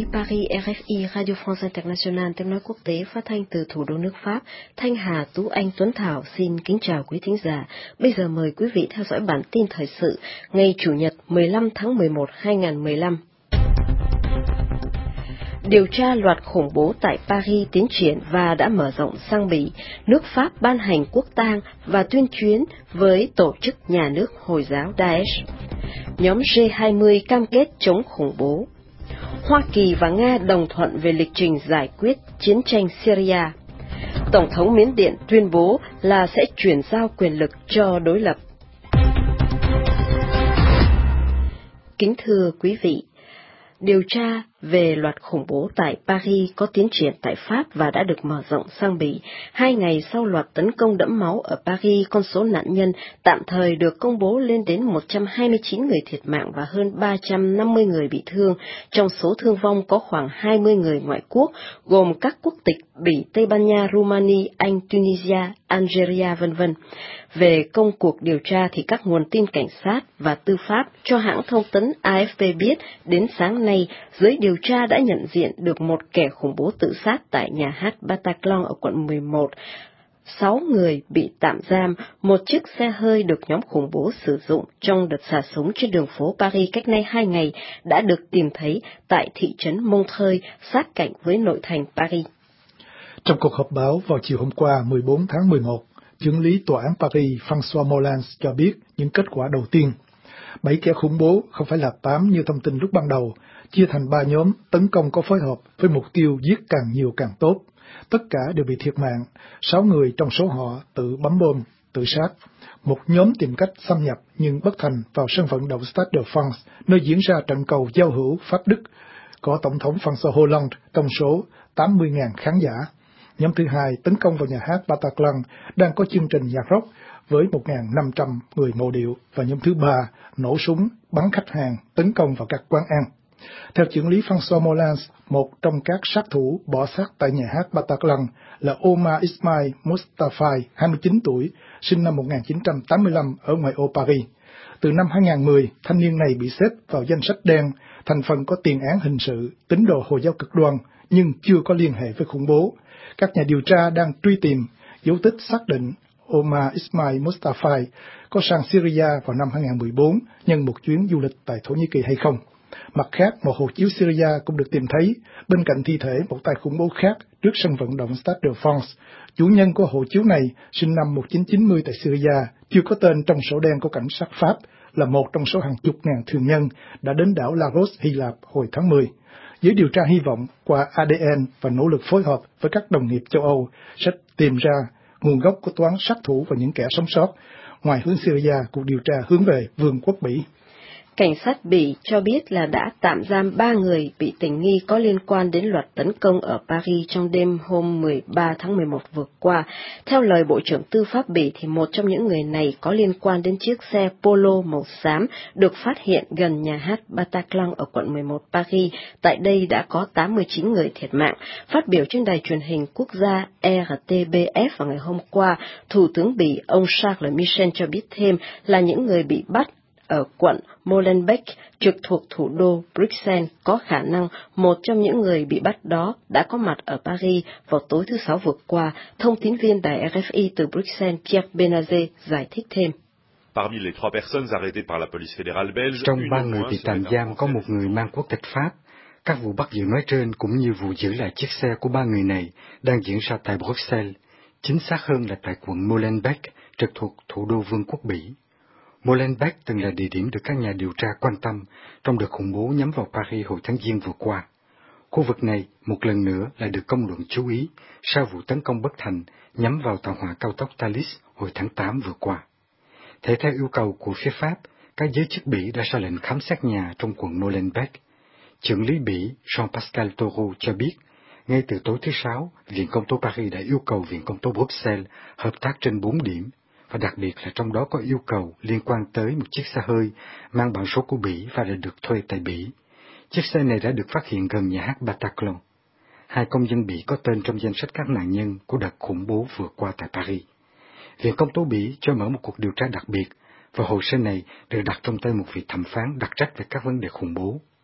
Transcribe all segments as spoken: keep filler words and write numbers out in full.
Paris, rờ ép i Radio France International tiếng nói quốc tế phát thanh từ thủ đô nước Pháp. Thanh Hà, Tú Anh, Tuấn Thảo xin kính chào quý thính giả. Bây giờ mời quý vị theo dõi bản tin thời sự ngày Chủ nhật mười lăm tháng mười một năm hai nghìn không trăm mười lăm. Điều tra loạt khủng bố tại Paris tiến triển và đã mở rộng sang Bỉ. Nước Pháp ban hành quốc tang và tuyên chiến với tổ chức nhà nước Hồi giáo Daesh. Nhóm G hai mươi cam kết chống khủng bố. Hoa Kỳ và Nga đồng thuận về lịch trình giải quyết chiến tranh Syria. Tổng thống Miến Điện tuyên bố là sẽ chuyển giao quyền lực cho đối lập. Kính thưa quý vị, điều tra về loạt khủng bố tại Paris có tiến triển tại Pháp và đã được mở rộng sang Bỉ. Hai ngày sau loạt tấn công đẫm máu ở Paris, con số nạn nhân tạm thời được công bố lên đến một trăm hai mươi chín người thiệt mạng và hơn ba trăm năm mươi người bị thương. Trong số thương vong có khoảng hai mươi người ngoại quốc, gồm các quốc tịch Bỉ, Tây Ban Nha, Rumani, Anh, Tunisia, Algeria, vân vân. Về công cuộc điều tra thì các nguồn tin cảnh sát và tư pháp cho hãng thông tấn A F P biết đến sáng nay, giới điều tra đã nhận diện được một kẻ khủng bố tự sát tại nhà hát Bataclan ở quận mười một. Sáu người bị tạm giam, một chiếc xe hơi được nhóm khủng bố sử dụng trong đợt xả súng trên đường phố Paris cách nay hai ngày đã được tìm thấy tại thị trấn Montreuil, sát cạnh với nội thành Paris. Trong cuộc họp báo vào chiều hôm qua mười bốn tháng mười một, Chưởng lý Tòa án Paris François Molins cho biết những kết quả đầu tiên. Bảy kẻ khủng bố, không phải là tám như thông tin lúc ban đầu, chia thành ba nhóm tấn công có phối hợp với mục tiêu giết càng nhiều càng tốt. Tất cả đều bị thiệt mạng, sáu người trong số họ tự bấm bom, tự sát. Một nhóm tìm cách xâm nhập nhưng bất thành vào sân vận động Stade de France, nơi diễn ra trận cầu giao hữu Pháp-Đức, có Tổng thống François Hollande trong số tám mươi nghìn khán giả. Nhóm thứ hai tấn công vào nhà hát Bataclan đang có chương trình nhạc rock với một nghìn năm trăm người mộ điệu, và nhóm thứ ba nổ súng bắn khách hàng tấn công vào các quán ăn. Theo chưởng lý François Molins, một trong các sát thủ bỏ xác tại nhà hát Bataclan là Omar Ismail Mustafai, hai mươi chín tuổi, sinh năm một nghìn chín trăm tám mươi lăm ở ngoại ô Paris. Từ năm hai nghìn không trăm mười, thanh niên này bị xếp vào danh sách đen, thành phần có tiền án hình sự, tín đồ Hồi giáo cực đoan, nhưng chưa có liên hệ với khủng bố. Các nhà điều tra đang truy tìm dấu tích xác định Omar Ismail Mustafai có sang Syria vào năm hai nghìn không trăm mười bốn nhân một chuyến du lịch tại Thổ Nhĩ Kỳ hay không. Mặt khác, một hộ chiếu Syria cũng được tìm thấy bên cạnh thi thể một tay khủng bố khác trước sân vận động Stade de France. Chủ nhân của hộ chiếu này sinh năm một nghìn chín trăm chín mươi tại Syria, chưa có tên trong sổ đen của cảnh sát Pháp, là một trong số hàng chục ngàn thường nhân đã đến đảo Lagos, Hy Lạp hồi tháng mười. Giới điều tra hy vọng qua A D N và nỗ lực phối hợp với các đồng nghiệp châu Âu sẽ tìm ra nguồn gốc của toán sát thủ và những kẻ sống sót. Ngoài hướng Syria, cuộc điều tra hướng về Vương quốc Bỉ. Cảnh sát Bỉ cho biết là đã tạm giam ba người bị tình nghi có liên quan đến loạt tấn công ở Paris trong đêm hôm mười ba tháng mười một vừa qua. Theo lời Bộ trưởng Tư pháp Bỉ thì một trong những người này có liên quan đến chiếc xe Polo màu xám được phát hiện gần nhà hát Bataclan ở quận mười một Paris. Tại đây đã có tám mươi chín người thiệt mạng. Phát biểu trên đài truyền hình quốc gia R T B F vào ngày hôm qua, Thủ tướng Bỉ ông Charles Michel cho biết thêm là những người bị bắt ở quận Molenbeek, trực thuộc thủ đô Bruxelles, có khả năng một trong những người bị bắt đó đã có mặt ở Paris vào tối thứ Sáu vừa qua. Thông tín viên đài R F I từ Bruxelles Pierre Benazet giải thích thêm. Trong ba người bị tạm giam có một người mang quốc tịch Pháp. Các vụ bắt giữ nói trên cũng như vụ giữ lại chiếc xe của ba người này đang diễn ra tại Bruxelles, chính xác hơn là tại quận Molenbeek, trực thuộc thủ đô Vương quốc Bỉ. Molenbeek từng là địa điểm được các nhà điều tra quan tâm trong đợt khủng bố nhắm vào Paris hồi tháng Giêng vừa qua. Khu vực này một lần nữa lại được công luận chú ý sau vụ tấn công bất thành nhắm vào tàu hỏa cao tốc Thalys hồi tháng tám vừa qua. Thể theo yêu cầu của phía Pháp, các giới chức Bỉ đã ra lệnh khám xét nhà trong quận Molenbeek. Chưởng lý Bỉ Jean-Pascal Toro cho biết, ngay từ tối thứ Sáu, Viện Công tố Paris đã yêu cầu Viện Công tố Bruxelles hợp tác trên bốn điểm, và đặc biệt là trong đó có yêu cầu liên quan tới một chiếc xe hơi mang bản số của Bỉ và đã được thuê tại Bỉ. Chiếc xe này đã được phát hiện gần nhà hát Bataclan. Hai công dân Bỉ có tên trong danh sách các nạn nhân của đợt khủng bố vừa qua tại Paris. Viện Công tố Bỉ cho mở một cuộc điều tra đặc biệt, và hồ sơ này được đặt trong tay một vị thẩm phán đặc trách về các vấn đề khủng bố.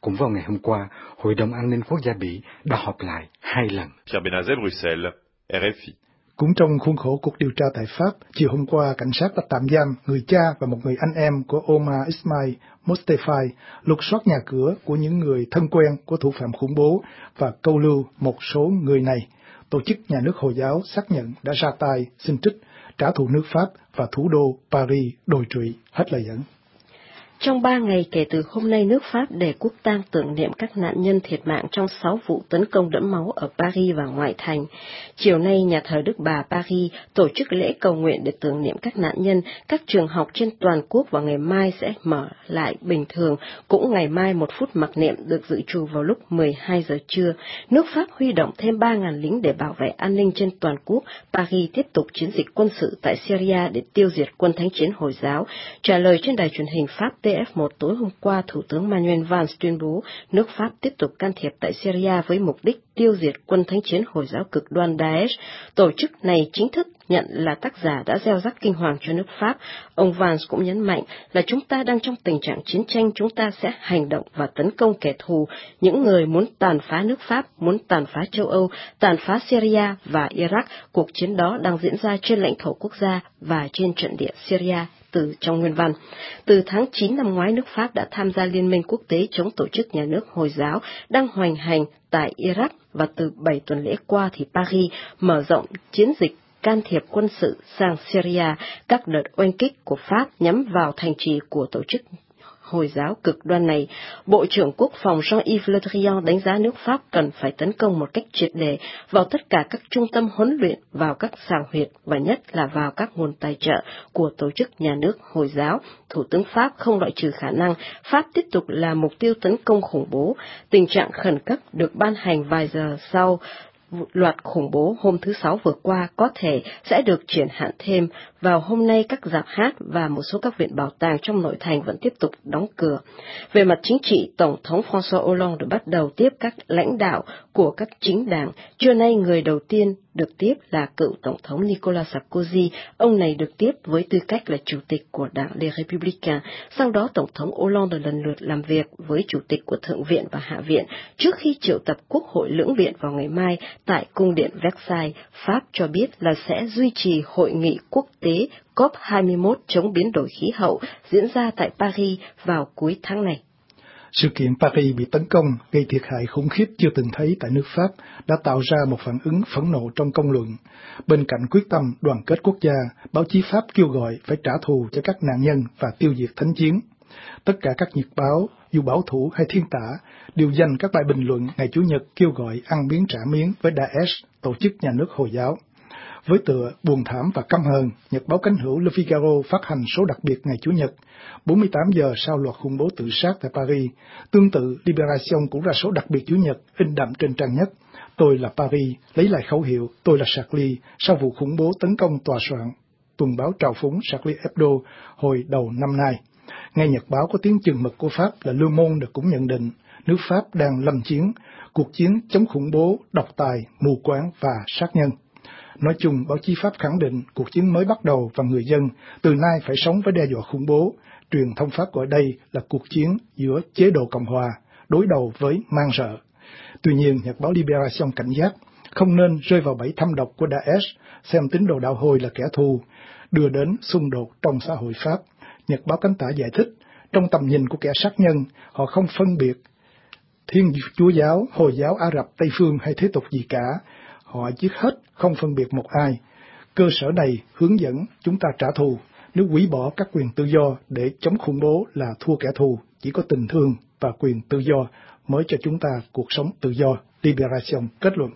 Cũng vào ngày hôm qua, Hội đồng An ninh Quốc gia Bỉ đã họp lại hai lần. Pierre Benazet, Bruxelles, R F I. Cũng trong khuôn khổ cuộc điều tra tại Pháp, chiều hôm qua, cảnh sát đã tạm giam người cha và một người anh em của Omar Ismail Mostefai, lục soát nhà cửa của những người thân quen của thủ phạm khủng bố và câu lưu một số người này. Tổ chức nhà nước Hồi giáo xác nhận đã ra tay xin trích trả thù nước Pháp và thủ đô Paris đồi trụy. Hết lời dẫn. Trong ba ngày kể từ hôm nay, nước Pháp đề quốc tang tưởng niệm các nạn nhân thiệt mạng trong sáu vụ tấn công đẫm máu ở Paris và ngoại thành. Chiều nay, nhà thờ Đức Bà Paris tổ chức lễ cầu nguyện để tưởng niệm các nạn nhân. Các trường học trên toàn quốc vào ngày mai sẽ mở lại bình thường. Cũng ngày mai, một phút mặc niệm được dự trù vào lúc mười hai giờ trưa. Nước Pháp huy động thêm ba nghìn lính để bảo vệ an ninh trên toàn quốc. Paris tiếp tục chiến dịch quân sự tại Syria để tiêu diệt quân Thánh chiến Hồi giáo. Trả lời trên đài truyền hình Pháp T F một tối hôm qua, Thủ tướng Manuel Valls tuyên bố nước Pháp tiếp tục can thiệp tại Syria với mục đích tiêu diệt quân Thánh chiến Hồi giáo cực đoan Daesh. Tổ chức này chính thức nhận là tác giả đã gieo rắc kinh hoàng cho nước Pháp. Ông Valls cũng nhấn mạnh là chúng ta đang trong tình trạng chiến tranh, chúng ta sẽ hành động và tấn công kẻ thù, những người muốn tàn phá nước Pháp, muốn tàn phá châu Âu, tàn phá Syria và Iraq. Cuộc chiến đó đang diễn ra trên lãnh thổ quốc gia và trên trận địa Syria. Từ trong nguyên văn, từ tháng chín năm ngoái, nước Pháp đã tham gia Liên minh quốc tế chống tổ chức nhà nước Hồi giáo đang hoành hành tại Iraq, và từ bảy tuần lễ qua thì Paris mở rộng chiến dịch can thiệp quân sự sang Syria. Các đợt oanh kích của Pháp nhắm vào thành trì của tổ chức Hồi giáo cực đoan này. Bộ trưởng Quốc phòng Jean-Yves Le Drian đánh giá nước Pháp cần phải tấn công một cách triệt để vào tất cả các trung tâm huấn luyện, vào các xào huyệt và nhất là vào các nguồn tài trợ của tổ chức nhà nước Hồi giáo. Thủ tướng Pháp không loại trừ khả năng Pháp tiếp tục là mục tiêu tấn công khủng bố. Tình trạng khẩn cấp được ban hành vài giờ sau loạt khủng bố hôm thứ Sáu vừa qua có thể sẽ được triển hạn thêm. Vào hôm nay, các rạp hát và một số các viện bảo tàng trong nội thành vẫn tiếp tục đóng cửa. Về mặt chính trị, Tổng thống François Hollande đã bắt đầu tiếp các lãnh đạo của các chính đảng. Trưa nay, người đầu tiên được tiếp là cựu Tổng thống Nicolas Sarkozy. Ông này được tiếp với tư cách là Chủ tịch của đảng Les Républicains. Sau đó, Tổng thống Hollande lần lượt làm việc với Chủ tịch của Thượng viện và Hạ viện trước khi triệu tập Quốc hội lưỡng viện vào ngày mai tại Cung điện Versailles. Pháp cho biết là sẽ duy trì hội nghị quốc tế C O P hai mươi mốt chống biến đổi khí hậu diễn ra tại Paris vào cuối tháng này. Sự kiện Paris bị tấn công gây thiệt hại khủng khiếp chưa từng thấy tại nước Pháp đã tạo ra một phản ứng phẫn nộ trong công luận. Bên cạnh quyết tâm đoàn kết quốc gia, báo chí Pháp kêu gọi phải trả thù cho các nạn nhân và tiêu diệt thánh chiến. Tất cả các nhật báo, dù bảo thủ hay thiên tả, đều dành các bài bình luận ngày Chủ nhật kêu gọi ăn miếng trả miếng với Daesh, tổ chức nhà nước Hồi giáo. Với tựa buồn thảm và căm hờn, nhật báo cánh hữu Le Figaro phát hành số đặc biệt ngày Chủ nhật, bốn mươi tám giờ sau loạt khủng bố tự sát tại Paris. Tương tự, Libération cũng ra số đặc biệt Chủ nhật, in đậm trên trang nhất: Tôi là Paris, lấy lại khẩu hiệu Tôi là Charlie, sau vụ khủng bố tấn công tòa soạn tuần báo trào phúng Charlie Hebdo hồi đầu năm nay. Ngay nhật báo có tiếng chừng mực của Pháp là Le Monde cũng nhận định nước Pháp đang lâm chiến, cuộc chiến chống khủng bố, độc tài, mù quáng và sát nhân. Nói chung, báo chí Pháp khẳng định cuộc chiến mới bắt đầu và người dân từ nay phải sống với đe dọa khủng bố. Truyền thông Pháp gọi đây là cuộc chiến giữa chế độ Cộng hòa đối đầu với man rợ. Tuy nhiên, nhật báo Libération cảnh giác không nên rơi vào bẫy thâm độc của Daesh, xem tín đồ đạo Hồi là kẻ thù, đưa đến xung đột trong xã hội Pháp. Nhật báo Cánh Tả giải thích, trong tầm nhìn của kẻ sát nhân, họ không phân biệt Thiên Chúa giáo, Hồi giáo, Ả Rập, Tây Phương hay thế tục gì cả. Họ giết hết, không phân biệt một ai. Cơ sở này hướng dẫn chúng ta trả thù. Nếu hủy bỏ các quyền tự do để chống khủng bố là thua kẻ thù, chỉ có tình thương và quyền tự do mới cho chúng ta cuộc sống tự do. Libération kết luận.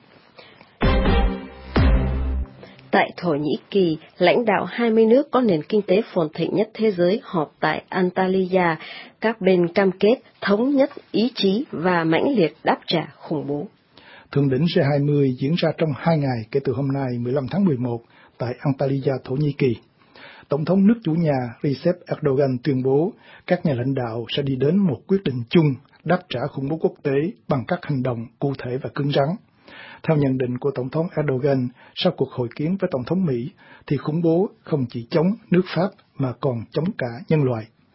Tại Thổ Nhĩ Kỳ, lãnh đạo hai mươi nước có nền kinh tế phồn thịnh nhất thế giới họp tại Antalya. Các bên cam kết thống nhất ý chí và mãnh liệt đáp trả khủng bố. Thượng đỉnh G hai mươi diễn ra trong hai ngày kể từ hôm nay mười lăm tháng mười một tại Antalya, Thổ Nhĩ Kỳ. Tổng thống nước chủ nhà Recep Erdogan tuyên bố các nhà lãnh đạo sẽ đi đến một quyết định chung đáp trả khủng bố quốc tế bằng các hành động cụ thể và cứng rắn. Theo nhận định của Tổng thống Erdogan sau cuộc hội kiến với Tổng thống Mỹ, thì khủng bố không chỉ chống nước Pháp mà còn chống cả nhân loại.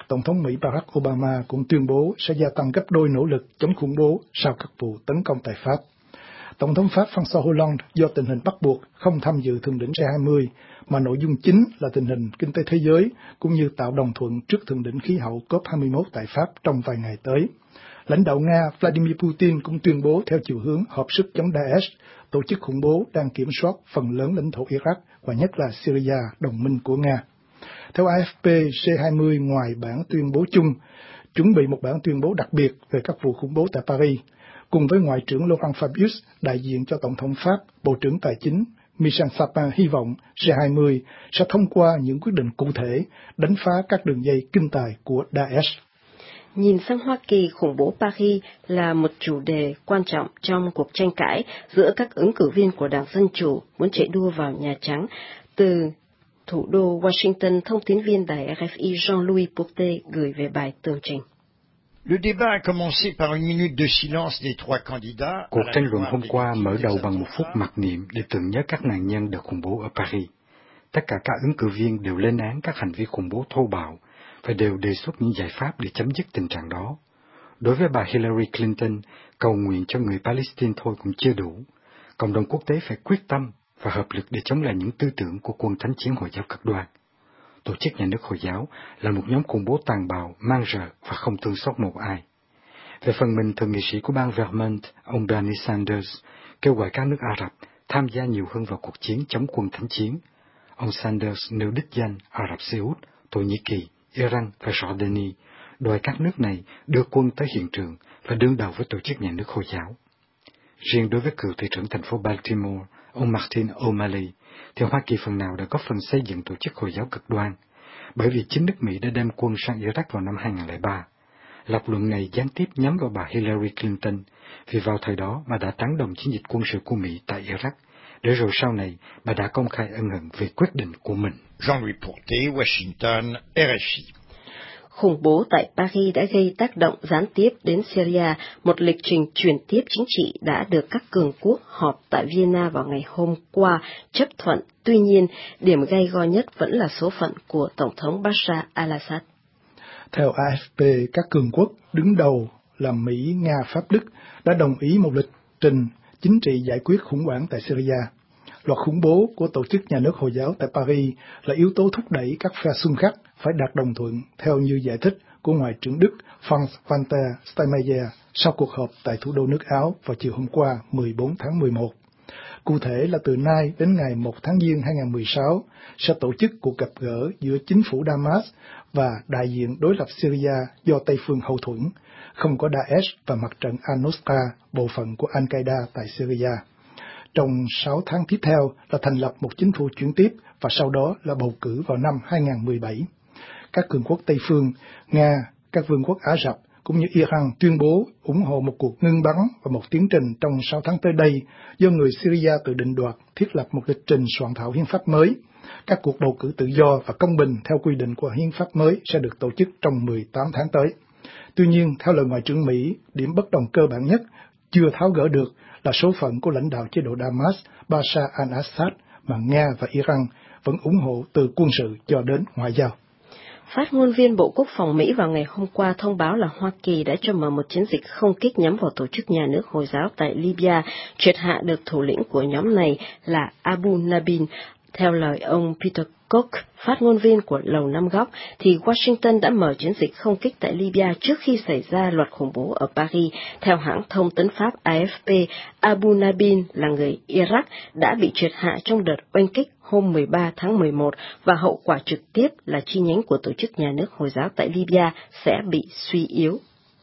Tổng thống Mỹ Barack Obama cũng tuyên bố sẽ gia tăng gấp đôi nỗ lực chống khủng bố sau các vụ tấn công tại Pháp. Tổng thống Pháp François Hollande do tình hình bắt buộc không tham dự thượng đỉnh G hai mươi, mà nội dung chính là tình hình kinh tế thế giới cũng như tạo đồng thuận trước thượng đỉnh khí hậu C O P hai mươi mốt tại Pháp trong vài ngày tới. Lãnh đạo Nga Vladimir Putin cũng tuyên bố theo chiều hướng hợp sức chống Daesh, tổ chức khủng bố đang kiểm soát phần lớn lãnh thổ Iraq và nhất là Syria, đồng minh của Nga. Theo A F P, G hai mươi ngoài bản tuyên bố chung, chuẩn bị một bản tuyên bố đặc biệt về các vụ khủng bố tại Paris. Cùng với Ngoại trưởng Laurent Fabius, đại diện cho Tổng thống Pháp, Bộ trưởng Tài chính Michel Sapin hy vọng G hai mươi sẽ thông qua những quyết định cụ thể đánh phá các đường dây kinh tài của Daesh. Nhìn sang Hoa Kỳ, khủng bố Paris là một chủ đề quan trọng trong cuộc tranh cãi giữa các ứng cử viên của Đảng Dân Chủ muốn chạy đua vào Nhà Trắng. Từ thủ đô Washington, thông tín viên đài R F I Jean-Louis Porté gửi về bài tường trình. Le débat a commencé par une minute de silence des trois candidats. Cuộc tranh luận hôm qua mở đầu bằng một phút mặc niệm để tưởng nhớ các nạn nhân đợt khủng bố ở Paris. Tất cả các ứng cử viên đều lên án các hành vi khủng bố thô bạo và đều đề xuất những giải pháp để chấm dứt tình trạng đó. Đối với bà Hillary Clinton, cầu nguyện cho người Palestine thôi cũng chưa đủ. Cộng đồng quốc tế phải quyết tâm và hợp lực để chống lại những tư tưởng của quân thánh chiến Hồi giáo cực đoan. Tổ chức Nhà nước Hồi giáo là một nhóm khủng bố tàn bạo, man rợ và không thương xót một ai. Về phần mình, thượng nghị sĩ của bang Vermont, ông Bernie Sanders, kêu gọi các nước Ả Rập tham gia nhiều hơn vào cuộc chiến chống quân thánh chiến. Ông Sanders nêu đích danh Ả Rập Xê Út, Thổ Nhĩ Kỳ, Iran và Jordani, đòi các nước này đưa quân tới hiện trường và đương đầu với Tổ chức Nhà nước Hồi giáo. Riêng đối với cựu thị trưởng thành phố Baltimore, ông Martin O'Malley, thì Hoa Kỳ phần nào đã có phần xây dựng tổ chức Hồi giáo cực đoan, bởi vì chính nước Mỹ đã đem quân sang Iraq vào năm hai không không ba. Lập luận này gián tiếp nhắm vào bà Hillary Clinton, vì vào thời đó bà đã tán đồng chiến dịch quân sự của Mỹ tại Iraq, để rồi sau này bà đã công khai ân hận về quyết định của mình. Jean-Louis Porté, Washington, R F I. Khủng bố tại Paris đã gây tác động gián tiếp đến Syria, một lịch trình chuyển tiếp chính trị đã được các cường quốc họp tại Vienna vào ngày hôm qua chấp thuận. Tuy nhiên, điểm gay go nhất vẫn là số phận của Tổng thống Bashar al-Assad. Theo A F P, các cường quốc đứng đầu là Mỹ, Nga, Pháp, Đức đã đồng ý một lịch trình chính trị giải quyết khủng hoảng tại Syria. Loạt khủng bố của Tổ chức Nhà nước Hồi giáo tại Paris là yếu tố thúc đẩy các phe xung khắc phải đạt đồng thuận, theo như giải thích của Ngoại trưởng Đức Frank-Walter Steinmeier sau cuộc họp tại thủ đô nước Áo vào chiều hôm qua mười bốn tháng mười một. Cụ thể là từ nay đến ngày một tháng Giêng hai không một sáu sẽ tổ chức cuộc gặp gỡ giữa chính phủ Damas và đại diện đối lập Syria do Tây phương hậu thuẫn, không có Daesh và mặt trận Al-Nusra, bộ phận của Al-Qaeda tại Syria. Trong sáu tháng tiếp theo là thành lập một chính phủ chuyển tiếp và sau đó là bầu cử vào năm hai không một bảy. Các cường quốc Tây phương, Nga, các vương quốc Ả Rập cũng như Iran tuyên bố ủng hộ một cuộc ngưng bắn và một tiến trình trong sáu tháng tới đây do người Syria tự định đoạt thiết lập một lịch trình soạn thảo hiến pháp mới. Các cuộc bầu cử tự do và công bình theo quy định của hiến pháp mới sẽ được tổ chức trong mười tám tháng tới. Tuy nhiên, theo lời Ngoại trưởng Mỹ, điểm bất đồng cơ bản nhất chưa tháo gỡ được là số phận của lãnh đạo chế độ Damas Bashar al-Assad mà Nga và Iran vẫn ủng hộ từ quân sự cho đến ngoại giao. Phát ngôn viên Bộ Quốc phòng Mỹ vào ngày hôm qua thông báo là Hoa Kỳ đã cho mở một chiến dịch không kích nhắm vào Tổ chức Nhà nước Hồi giáo tại Libya, triệt hạ được thủ lĩnh của nhóm này là Abu Nabin. Theo lời ông Peter Cook, phát ngôn viên của Lầu Năm Góc, thì Washington đã mở chiến dịch không kích tại Libya trước khi xảy ra loạt khủng bố ở Paris. Theo hãng thông tấn Pháp A F P, Abu Nabin là người Iraq đã bị triệt hạ trong đợt oanh kích hôm mười ba tháng mười một và hậu quả trực tiếp là chi nhánh của Tổ chức Nhà nước Hồi giáo tại Libya sẽ bị suy yếu.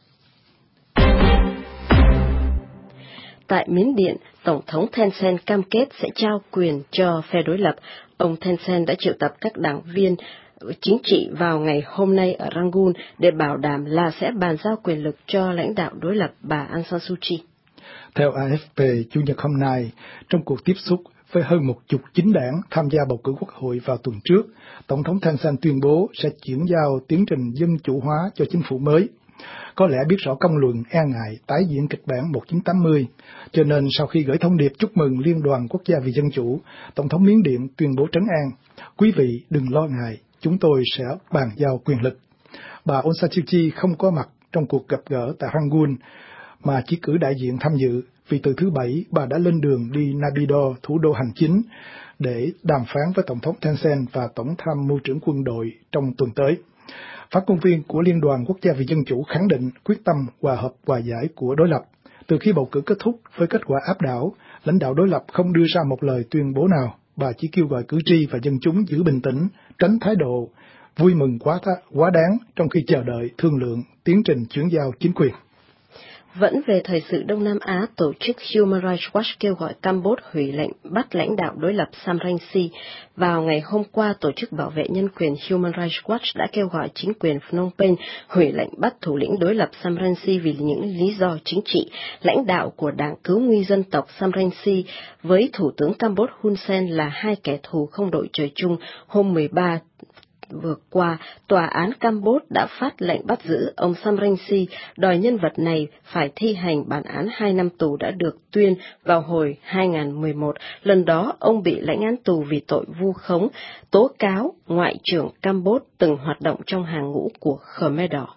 Tại Miến Điện, Tổng thống Thein Sein cam kết sẽ trao quyền cho phe đối lập. Ông Thein Sein đã triệu tập các đảng viên chính trị vào ngày hôm nay ở Rangoon để bảo đảm là sẽ bàn giao quyền lực cho lãnh đạo đối lập bà Aung San Suu Kyi. Theo A F P, Chủ nhật hôm nay, trong cuộc tiếp xúc với hơn một chục chính đảng tham gia bầu cử quốc hội vào tuần trước, Tổng thống Thein Sein tuyên bố sẽ chuyển giao tiến trình dân chủ hóa cho chính phủ mới. Có lẽ biết rõ công luận e ngại tái diễn kịch bản một nghìn chín trăm tám mươi, cho nên sau khi gửi thông điệp chúc mừng Liên đoàn Quốc gia vì Dân chủ, Tổng thống Miến Điện tuyên bố trấn an, quý vị đừng lo ngại, chúng tôi sẽ bàn giao quyền lực. bà Aung San Suu Kyi không có mặt trong cuộc gặp gỡ tại Rangoon, mà chỉ cử đại diện tham dự, vì từ thứ Bảy bà đã lên đường đi Naypyidaw, thủ đô hành chính, để đàm phán với Tổng thống Thein Sein và Tổng tham mưu trưởng quân đội trong tuần tới. Phát ngôn viên của Liên đoàn Quốc gia vì Dân chủ khẳng định quyết tâm hòa hợp hòa giải của đối lập. Từ khi bầu cử kết thúc với kết quả áp đảo, lãnh đạo đối lập không đưa ra một lời tuyên bố nào. Bà chỉ kêu gọi cử tri và dân chúng giữ bình tĩnh, tránh thái độ vui mừng quá th- quá đáng trong khi chờ đợi thương lượng tiến trình chuyển giao chính quyền. Vẫn về thời sự Đông Nam Á, tổ chức Human Rights Watch kêu gọi Campuchia hủy lệnh bắt lãnh đạo đối lập Sam Rainsy. Vào ngày hôm qua, tổ chức bảo vệ nhân quyền Human Rights Watch đã kêu gọi chính quyền Phnom Penh hủy lệnh bắt thủ lĩnh đối lập Sam Rainsy vì những lý do chính trị. Lãnh đạo của Đảng Cứu nguy dân tộc Sam Rainsy với Thủ tướng Campuchia Hun Sen là hai kẻ thù không đội trời chung. Hôm mười ba vừa qua, tòa án Campuchia đã phát lệnh bắt giữ ông Sam Rainsy, đòi nhân vật này phải thi hành bản án hai năm tù đã được tuyên vào hồi hai nghìn không trăm mười một. Lần đó, ông bị lãnh án tù vì tội vu khống, tố cáo Ngoại trưởng Campuchia từng hoạt động trong hàng ngũ của Khmer Đỏ.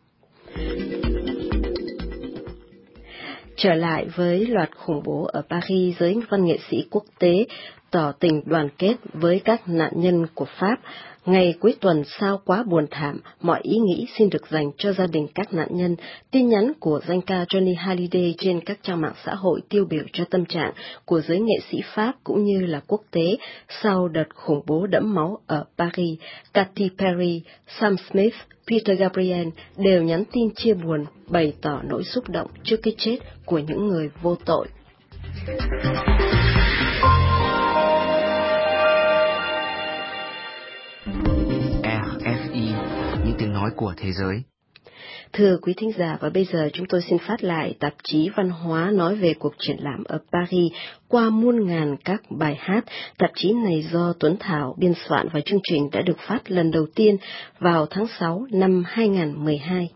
Trở lại với loạt khủng bố ở Paris, giới văn nghệ sĩ quốc tế tỏ tình đoàn kết với các nạn nhân của Pháp. Ngày cuối tuần sao quá buồn thảm, mọi ý nghĩ xin được dành cho gia đình các nạn nhân. Tin nhắn của danh ca Johnny Hallyday trên các trang mạng xã hội tiêu biểu cho tâm trạng của giới nghệ sĩ Pháp cũng như là quốc tế sau đợt khủng bố đẫm máu ở Paris. Katy Perry, Sam Smith, Peter Gabriel đều nhắn tin chia buồn, bày tỏ nỗi xúc động trước cái chết của những người vô tội. rờ ép i, những tiếng nói của thế giới. Thưa quý thính giả, và bây giờ chúng tôi xin phát lại tạp chí văn hóa nói về cuộc triển lãm ở Paris qua muôn ngàn các bài hát. Tạp chí này do Tuấn Thảo biên soạn và chương trình đã được phát lần đầu tiên vào tháng sáu năm hai nghìn không trăm mười hai.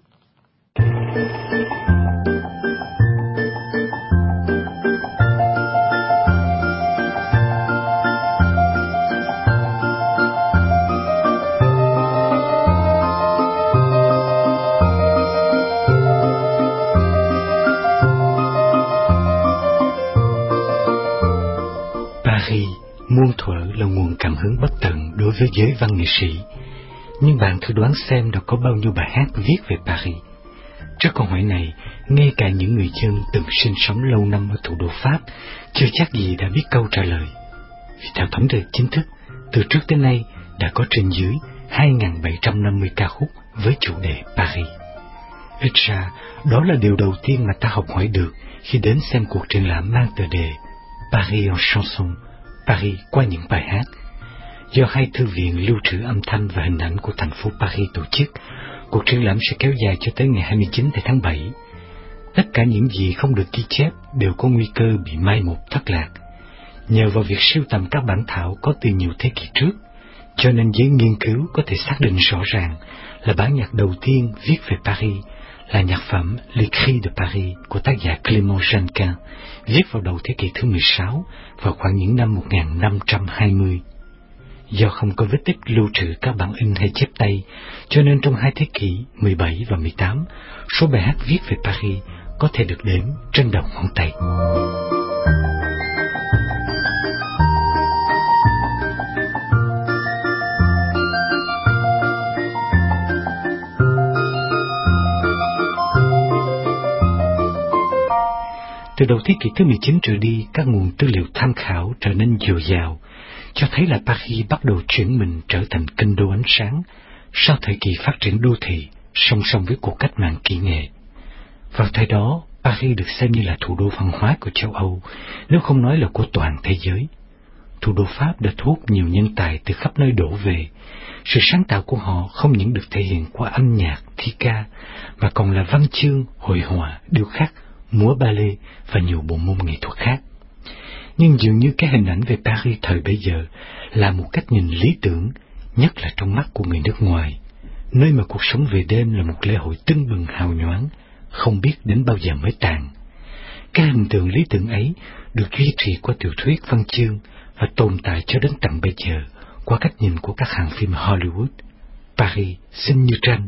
Paris muôn thuở là nguồn cảm hứng bất tận đối với giới văn nghệ sĩ. Nhưng bạn thử đoán xem đã có bao nhiêu bài hát viết về Paris. Trước câu hỏi này, ngay cả những người dân từng sinh sống lâu năm ở thủ đô Pháp chưa chắc gì đã biết câu trả lời. Vì theo thống kê chính thức, từ trước tới nay đã có trên dưới hai nghìn bảy trăm năm mươi ca khúc với chủ đề Paris. Ít ra, đó là điều đầu tiên mà ta học hỏi được khi đến xem cuộc triển lãm mang tựa đề Paris en chanson, Paris qua những bài hát, do hai thư viện lưu trữ âm thanh và hình ảnh của thành phố Paris tổ chức. Cuộc triển lãm sẽ kéo dài cho tới ngày hai mươi chín tháng bảy. Tất cả những gì không được ghi chép đều có nguy cơ bị mai một thất lạc. Nhờ vào việc sưu tầm các bản thảo có từ nhiều thế kỷ trước, cho nên giới nghiên cứu có thể xác định rõ ràng là bản nhạc đầu tiên viết về Paris là nhạc phẩm Les Cris de Paris của tác giả Clément Jeanquin, viết vào đầu thế kỷ thứ mười sáu, vào khoảng những năm một nghìn năm trăm hai mươi. Do không có vết tích lưu trữ các bản in hay chép tay, cho nên trong hai thế kỷ mười bảy và mười tám, số bài hát viết về Paris có thể được đếm trên đầu ngón tay. Từ đầu thế kỷ thứ mười chín trở đi, các nguồn tư liệu tham khảo trở nên dồi dào, cho thấy là Paris bắt đầu chuyển mình trở thành kinh đô ánh sáng sau thời kỳ phát triển đô thị song song với cuộc cách mạng kỹ nghệ. Vào thời đó, Paris được xem như là thủ đô văn hóa của châu Âu, nếu không nói là của toàn thế giới. Thủ đô Pháp đã thu hút nhiều nhân tài từ khắp nơi đổ về. Sự sáng tạo của họ không những được thể hiện qua âm nhạc, thi ca, mà còn là văn chương, hội họa, điêu khắc, múa ballet và nhiều bộ môn nghệ thuật khác. Nhưng dường như cái hình ảnh về Paris thời bấy giờ là một cách nhìn lý tưởng, nhất là trong mắt của người nước ngoài, nơi mà cuộc sống về đêm là một lễ hội tưng bừng hào nhoáng, không biết đến bao giờ mới tàn. Cái hình tượng lý tưởng ấy được duy trì qua tiểu thuyết, văn chương và tồn tại cho đến tận bây giờ qua cách nhìn của các hãng phim Hollywood. Paris xinh như tranh,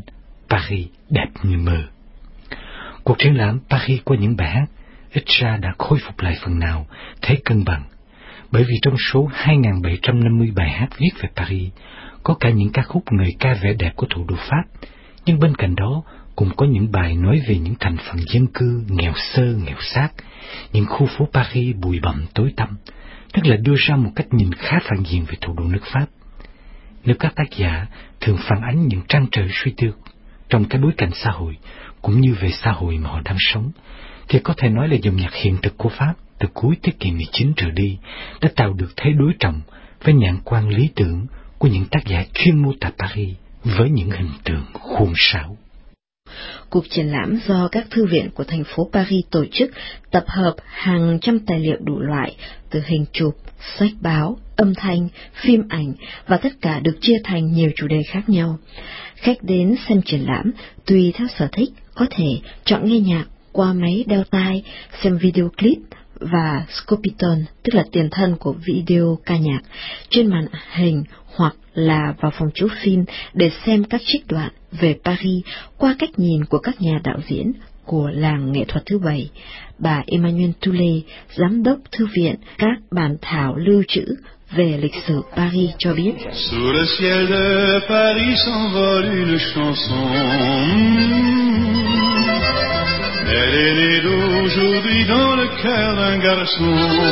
Paris đẹp như mơ. Cuộc triển lãm Paris qua những bài hát ít ra đã khôi phục lại phần nào thế cân bằng, bởi vì trong số hai nghìn bảy trăm năm mươi bài hát viết về Paris, có cả những ca khúc ngợi ca vẻ đẹp của thủ đô Pháp, nhưng bên cạnh đó cũng có những bài nói về những thành phần dân cư nghèo sơ nghèo xác, những khu phố Paris bụi bặm tối tăm, tức là đưa ra một cách nhìn khá phản diện về thủ đô nước Pháp. Nếu các tác giả thường phản ánh những trăn trở suy tư trong cái bối cảnh xã hội, cũng như về xã hội mà họ đang sống, thì có thể nói là dòng nhạc hiện thực của Pháp từ cuối thế kỷ mười chín trở đi đã tạo được thế đối trọng với nhãn quan lý tưởng của những tác giả chuyên mô tả Paris với những hình tượng khuôn sáo. Cuộc triển lãm do các thư viện của thành phố Paris tổ chức tập hợp hàng trăm tài liệu đủ loại, từ hình chụp, sách báo, âm thanh, phim ảnh, và tất cả được chia thành nhiều chủ đề khác nhau. Khách đến xem triển lãm tùy theo sở thích có thể chọn nghe nhạc qua máy đeo tai, xem video clip và Scopiton, tức là tiền thân của video ca nhạc, trên màn hình, hoặc là vào phòng chiếu phim để xem các trích đoạn về Paris qua cách nhìn của các nhà đạo diễn của làng nghệ thuật thứ bảy. Bà Emmanuelle Toulet, giám đốc thư viện các bản thảo lưu trữ về lịch sử Paris cho biết: Sous le ciel de Paris s'envole une chanson. Elle est née d'aujourd'hui dans le cœur d'un garçon.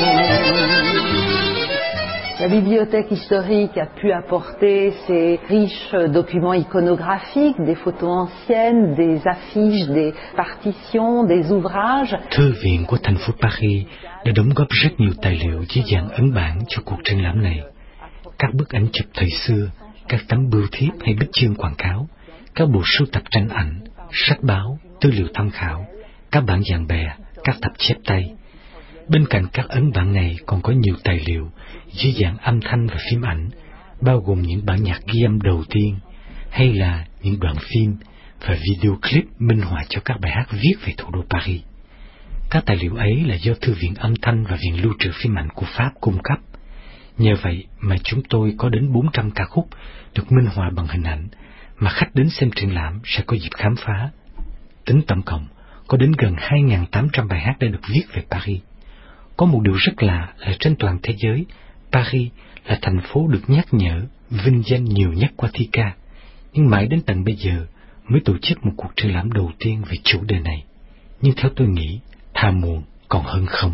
La bibliothèque historique a pu apporter ses riches documents iconographiques, des photos anciennes, des affiches, des partitions, des ouvrages. Thư viện của thành phố Paris đã đóng góp rất nhiều tài liệu dưới dạng ấn bản cho cuộc triển lãm này. Các bức ảnh chụp thời xưa, các tấm bưu thiếp hay bích chương quảng cáo, các bộ sưu tập tranh ảnh, sách báo, tư liệu tham khảo, các bản dàn bè, các tập chép tay. Bên cạnh các ấn bản này còn có nhiều tài liệu dưới dạng âm thanh và phim ảnh, bao gồm những bản nhạc ghi âm đầu tiên, hay là những đoạn phim và video clip minh họa cho các bài hát viết về thủ đô Paris. Các tài liệu ấy là do Thư viện Âm thanh và Viện Lưu trữ Phim ảnh của Pháp cung cấp. Nhờ vậy mà chúng tôi có đến bốn trăm ca khúc được minh họa bằng hình ảnh mà khách đến xem triển lãm sẽ có dịp khám phá. Tính tổng cộng, có đến gần hai nghìn tám trăm bài hát đã được viết về Paris. Có một điều rất lạ là trên toàn thế giới, Paris là thành phố được nhắc nhở, vinh danh nhiều nhất qua thi ca, nhưng mãi đến tận bây giờ mới tổ chức một cuộc triển lãm đầu tiên về chủ đề này. Nhưng theo tôi nghĩ, thà muộn còn hơn không.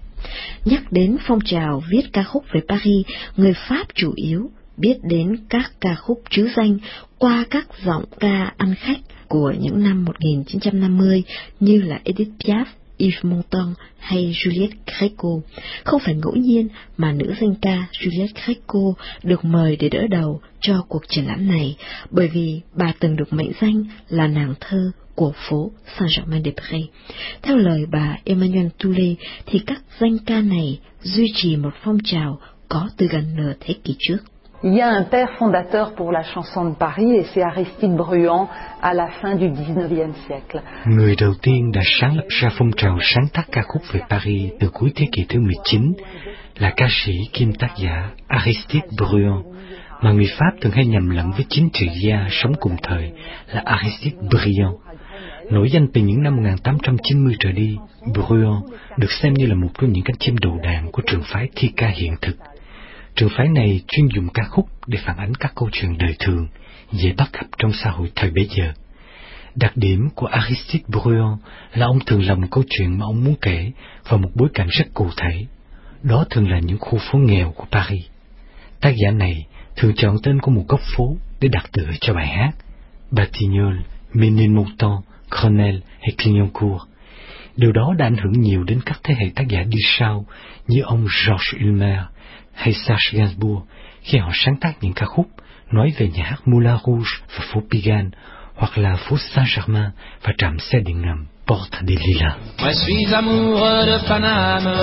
Nhắc đến phong trào viết ca khúc về Paris, người Pháp chủ yếu biết đến các ca khúc trứ danh qua các giọng ca ăn khách của những năm một nghìn chín trăm năm mươi như là Edith Piaf, Yves Montand hay Juliette Gréco. Không phải ngẫu nhiên mà nữ danh ca Juliette Gréco được mời để đỡ đầu cho cuộc triển lãm này, bởi vì bà từng được mệnh danh là nàng thơ của phố Saint-Germain-des-Prés. Theo lời bà Emmanuelle Toulet thì các danh ca này duy trì một phong trào có từ gần nửa thế kỷ trước. Il y a un père fondateur pour la chanson de Paris et c'est Aristide Bruant à la fin du dix-neuvième siècle. Người đầu tiên đã sáng lập ra phong trào sáng tác ca khúc về Paris từ cuối thế kỷ thứ mười chín là ca sĩ kiêm tác giả Aristide Bruant, mà người Pháp thường hay nhầm lẫn với chính trị gia sống cùng thời là Aristide Briand. Nổi danh từ những năm một nghìn tám trăm chín mươi trở đi, Bruant được xem như là một trong những cánh chim đầu đàn của trường phái thi ca hiện thực. Trường phái này chuyên dùng ca khúc để phản ánh các câu chuyện đời thường, dễ bắt gặp trong xã hội thời bấy giờ. Đặc điểm của Aristide Bruant là ông thường lồng câu chuyện mà ông muốn kể vào một bối cảnh rất cụ thể. Đó thường là những khu phố nghèo của Paris. Tác giả này thường chọn tên của một góc phố để đặt tựa cho bài hát: Batignolles, Ménilmontant, Grenelle hay Clignancourt. Điều đó đã ảnh hưởng nhiều đến các thế hệ tác giả đi sau như ông Georges Ulmer hay Serge Gainsbourg khi họ sáng tác những ca khúc nói về nhà hát Moulin Rouge và phố Pigalle, hoặc là phố Saint-Germain và trạm xe điện ngầm Porte des Lilas. Moi suis amoureux de Paname,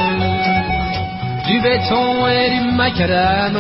du béton et du macadam,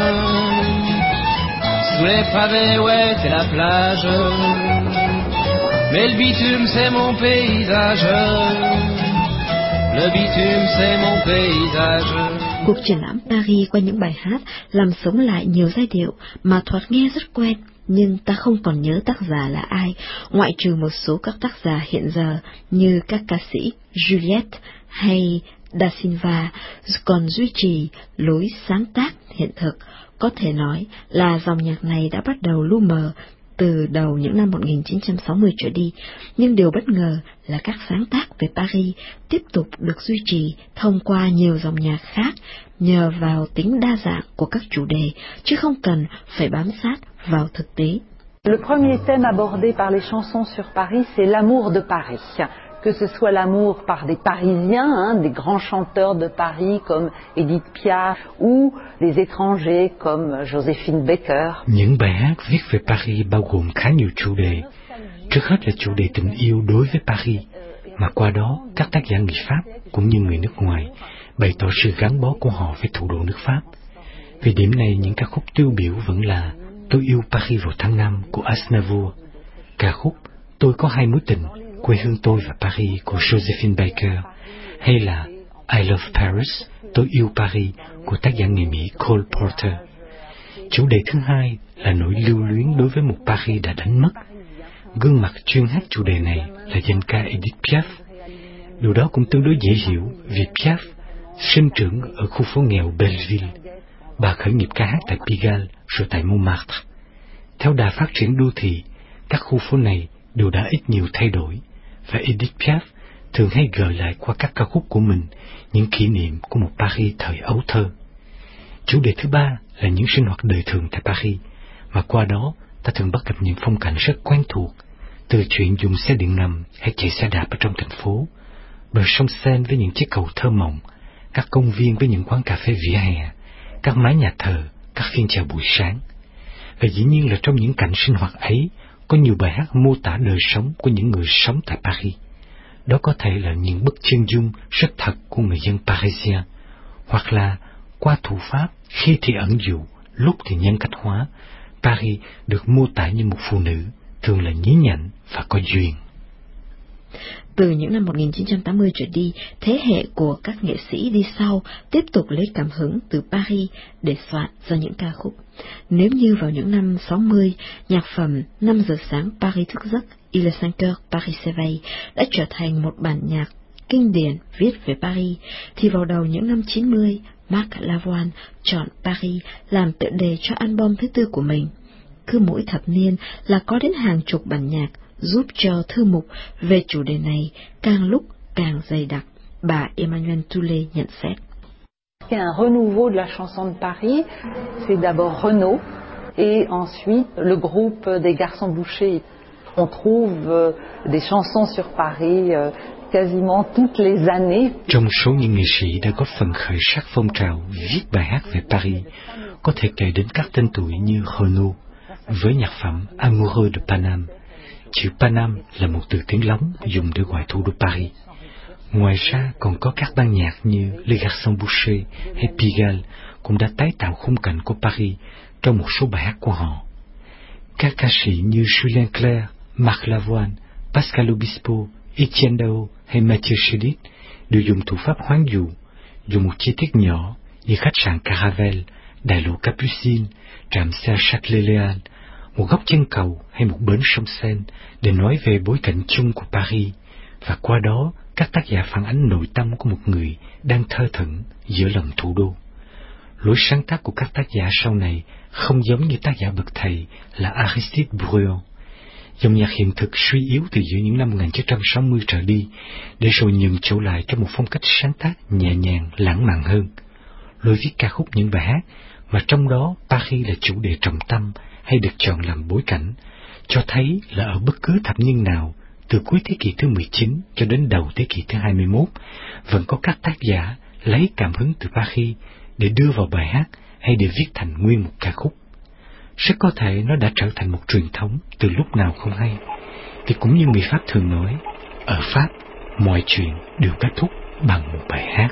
sous les pavés ouais c'est la plage, mais le bitume c'est mon paysage, le bitume c'est mon paysage. Cuộc triển lãm Paris qua những bài hát làm sống lại nhiều giai điệu mà thoạt nghe rất quen, nhưng ta không còn nhớ tác giả là ai, ngoại trừ một số các tác giả hiện giờ như các ca sĩ Juliette hay Da Silva còn duy trì lối sáng tác hiện thực. Có thể nói là dòng nhạc này đã bắt đầu lu mờ từ đầu những năm một nghìn chín trăm sáu mươi trở đi, nhưng điều bất ngờ là các sáng tác về Paris tiếp tục được duy trì thông qua nhiều dòng nhạc khác nhờ vào tính đa dạng của các chủ đề, chứ không cần phải bám sát vào thực tế. Le premier thème abordé par les chansons sur Paris, c'est l'amour de Paris. Que ce soit l'amour par des Parisiens, hein, des grands chanteurs de Paris comme Edith Piaf ou des étrangers comme Joséphine Baker. Những bài hát viết về Paris bao gồm khá nhiều chủ đề. Trước hết là chủ đề tình yêu đối với Paris, mà qua đó các tác giả người Pháp cũng như người nước ngoài bày tỏ sự gắn bó của họ với thủ đô nước Pháp. Về điểm này, những ca khúc tiêu biểu vẫn là Tôi yêu Paris vào tháng năm của Aznavour, ca khúc Tôi có hai mối tình, quê hương tôi và Paris của Joséphine Baker, hay là I Love Paris, Tôi yêu Paris của tác giả người Mỹ Cole Porter. Chủ đề thứ hai là nỗi lưu luyến đối với một Paris đã đánh mất. Gương mặt chuyên hát chủ đề này là danh ca Edith Piaf. Điều đó cũng tương đối dễ hiểu vì Piaf sinh trưởng ở khu phố nghèo Belleville. Bà khởi nghiệp ca hát tại Pigalle rồi tại Montmartre. Theo đà phát triển đô thị, các khu phố này đều đã ít nhiều thay đổi, và Edith Piaf thường hay gợi lại qua các ca khúc của mình những kỷ niệm của một Paris thời ấu thơ. Chủ đề thứ ba là những sinh hoạt đời thường tại Paris, mà qua đó ta thường bắt gặp những phong cảnh rất quen thuộc, từ chuyện dùng xe điện ngầm hay chạy xe đạp ở trong thành phố, bờ sông Seine với những chiếc cầu thơ mộng, các công viên với những quán cà phê vỉa hè, các mái nhà thờ, các phiên chợ buổi sáng. Và dĩ nhiên là trong những cảnh sinh hoạt ấy có nhiều bài hát mô tả đời sống của những người sống tại Paris. Đó có thể là những bức chân dung rất thật của người dân Parisien, hoặc là qua thủ pháp khi thì ẩn dụ, lúc thì nhân cách hóa, Paris được mô tả như một phụ nữ, thường là nhí nhảnh và có duyên. Từ những năm một nghìn chín trăm tám mươi trở đi, thế hệ của các nghệ sĩ đi sau tiếp tục lấy cảm hứng từ Paris để soạn ra những ca khúc. Nếu như vào những năm sáu mươi, nhạc phẩm năm giờ sáng Paris thức giấc, Il est cinq heures Paris s'éveille đã trở thành một bản nhạc kinh điển viết về Paris, thì vào đầu những năm chín mươi, Marc Lavoine chọn Paris làm tựa đề cho album thứ tư của mình. Cứ mỗi thập niên là có đến hàng chục bản nhạc giúp cho thư mục về chủ đề này càng lúc càng dày đặc, bà Emmanuelle Toulet nhận xét. Il y a un renouveau de la chanson de Paris, c'est d'abord Renaud et ensuite le groupe des Garçons Bouchers. On trouve des chansons sur Paris quasiment toutes les années. Trong số những nghệ sĩ đã góp phần khởi sắc phong trào viết bài hát về Paris, có thể kể đến các tên tuổi như Renaud với nhạc phẩm Amoureux de Paname. Chữ Paname là một từ tiếng lóng dùng để gọi thủ đô Paris. Ngoài ra còn có các ban nhạc như Les Garçons Bouchers hay Pigalle cũng đã tái tạo khung cảnh của Paris trong một số bài hát của họ. Các ca sĩ như Julien Clerc, Marc Lavoine, Pascal Obispo, Etienne Dao hay Mathieu Chédid đều dùng thủ pháp hoán dụ, dùng một chi tiết nhỏ như khách sạn Caravelle, đại lộ Capucine, trạm xe Châtelet-Léal, một góc chân cầu hay một bến sông Seine để nói về bối cảnh chung của Paris, và qua đó các tác giả phản ánh nội tâm của một người đang thơ thẩn giữa lòng thủ đô. Lối sáng tác của các tác giả sau này không giống như tác giả bậc thầy là Aristide Bruant. Dòng nhạc hiện thực suy yếu từ giữa những năm một nghìn chín trăm sáu mươi trở đi, để rồi nhường chỗ lại cho một phong cách sáng tác nhẹ nhàng, lãng mạn hơn. Lối viết ca khúc những bài hát mà trong đó Paris là chủ đề trọng tâm hay được chọn làm bối cảnh, cho thấy là ở bất cứ thập niên nào, từ cuối thế kỷ thứ mười chín cho đến đầu thế kỷ thứ hai mươi mốt, vẫn có các tác giả lấy cảm hứng từ Paris để đưa vào bài hát hay để viết thành nguyên một ca khúc. Rất có thể nó đã trở thành một truyền thống từ lúc nào không hay, thì cũng như người Pháp thường nói, ở Pháp mọi chuyện đều kết thúc bằng một bài hát.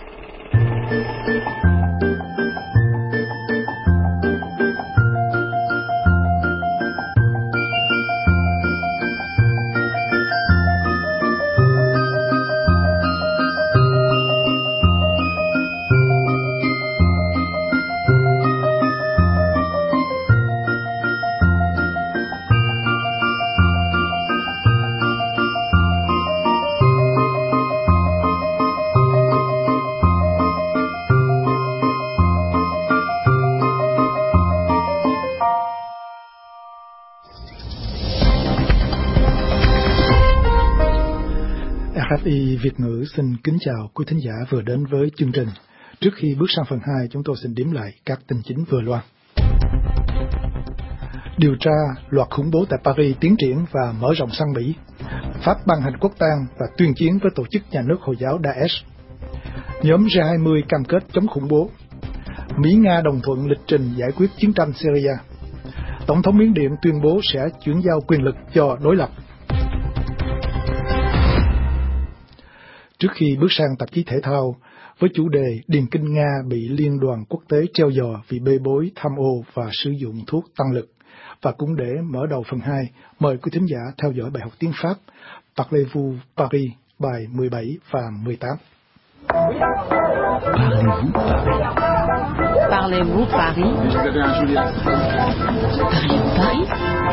rờ ép i Việt ngữ xin kính chào quý thính giả vừa đến với chương trình. Trước khi bước sang phần hai, chúng tôi xin điểm lại các tin chính vừa loan. Điều tra loạt khủng bố tại Paris tiến triển và mở rộng sang Mỹ. Pháp ban hành quốc tang và tuyên chiến với tổ chức nhà nước Hồi giáo Daesh. Nhóm G hai mươi cam kết chống khủng bố. Mỹ-Nga đồng thuận lịch trình giải quyết chiến tranh Syria. Tổng thống Miến Điện tuyên bố sẽ chuyển giao quyền lực cho đối lập. Trước khi bước sang tạp chí thể thao, với chủ đề Điền Kinh Nga bị Liên đoàn Quốc tế treo giò vì bê bối, tham ô và sử dụng thuốc tăng lực. Và cũng để mở đầu phần hai, mời quý thính giả theo dõi bài học tiếng Pháp Parlez-vous Paris, bài mười bảy và mười tám. Parlez-vous Paris? Parlez-vous Paris? Paris?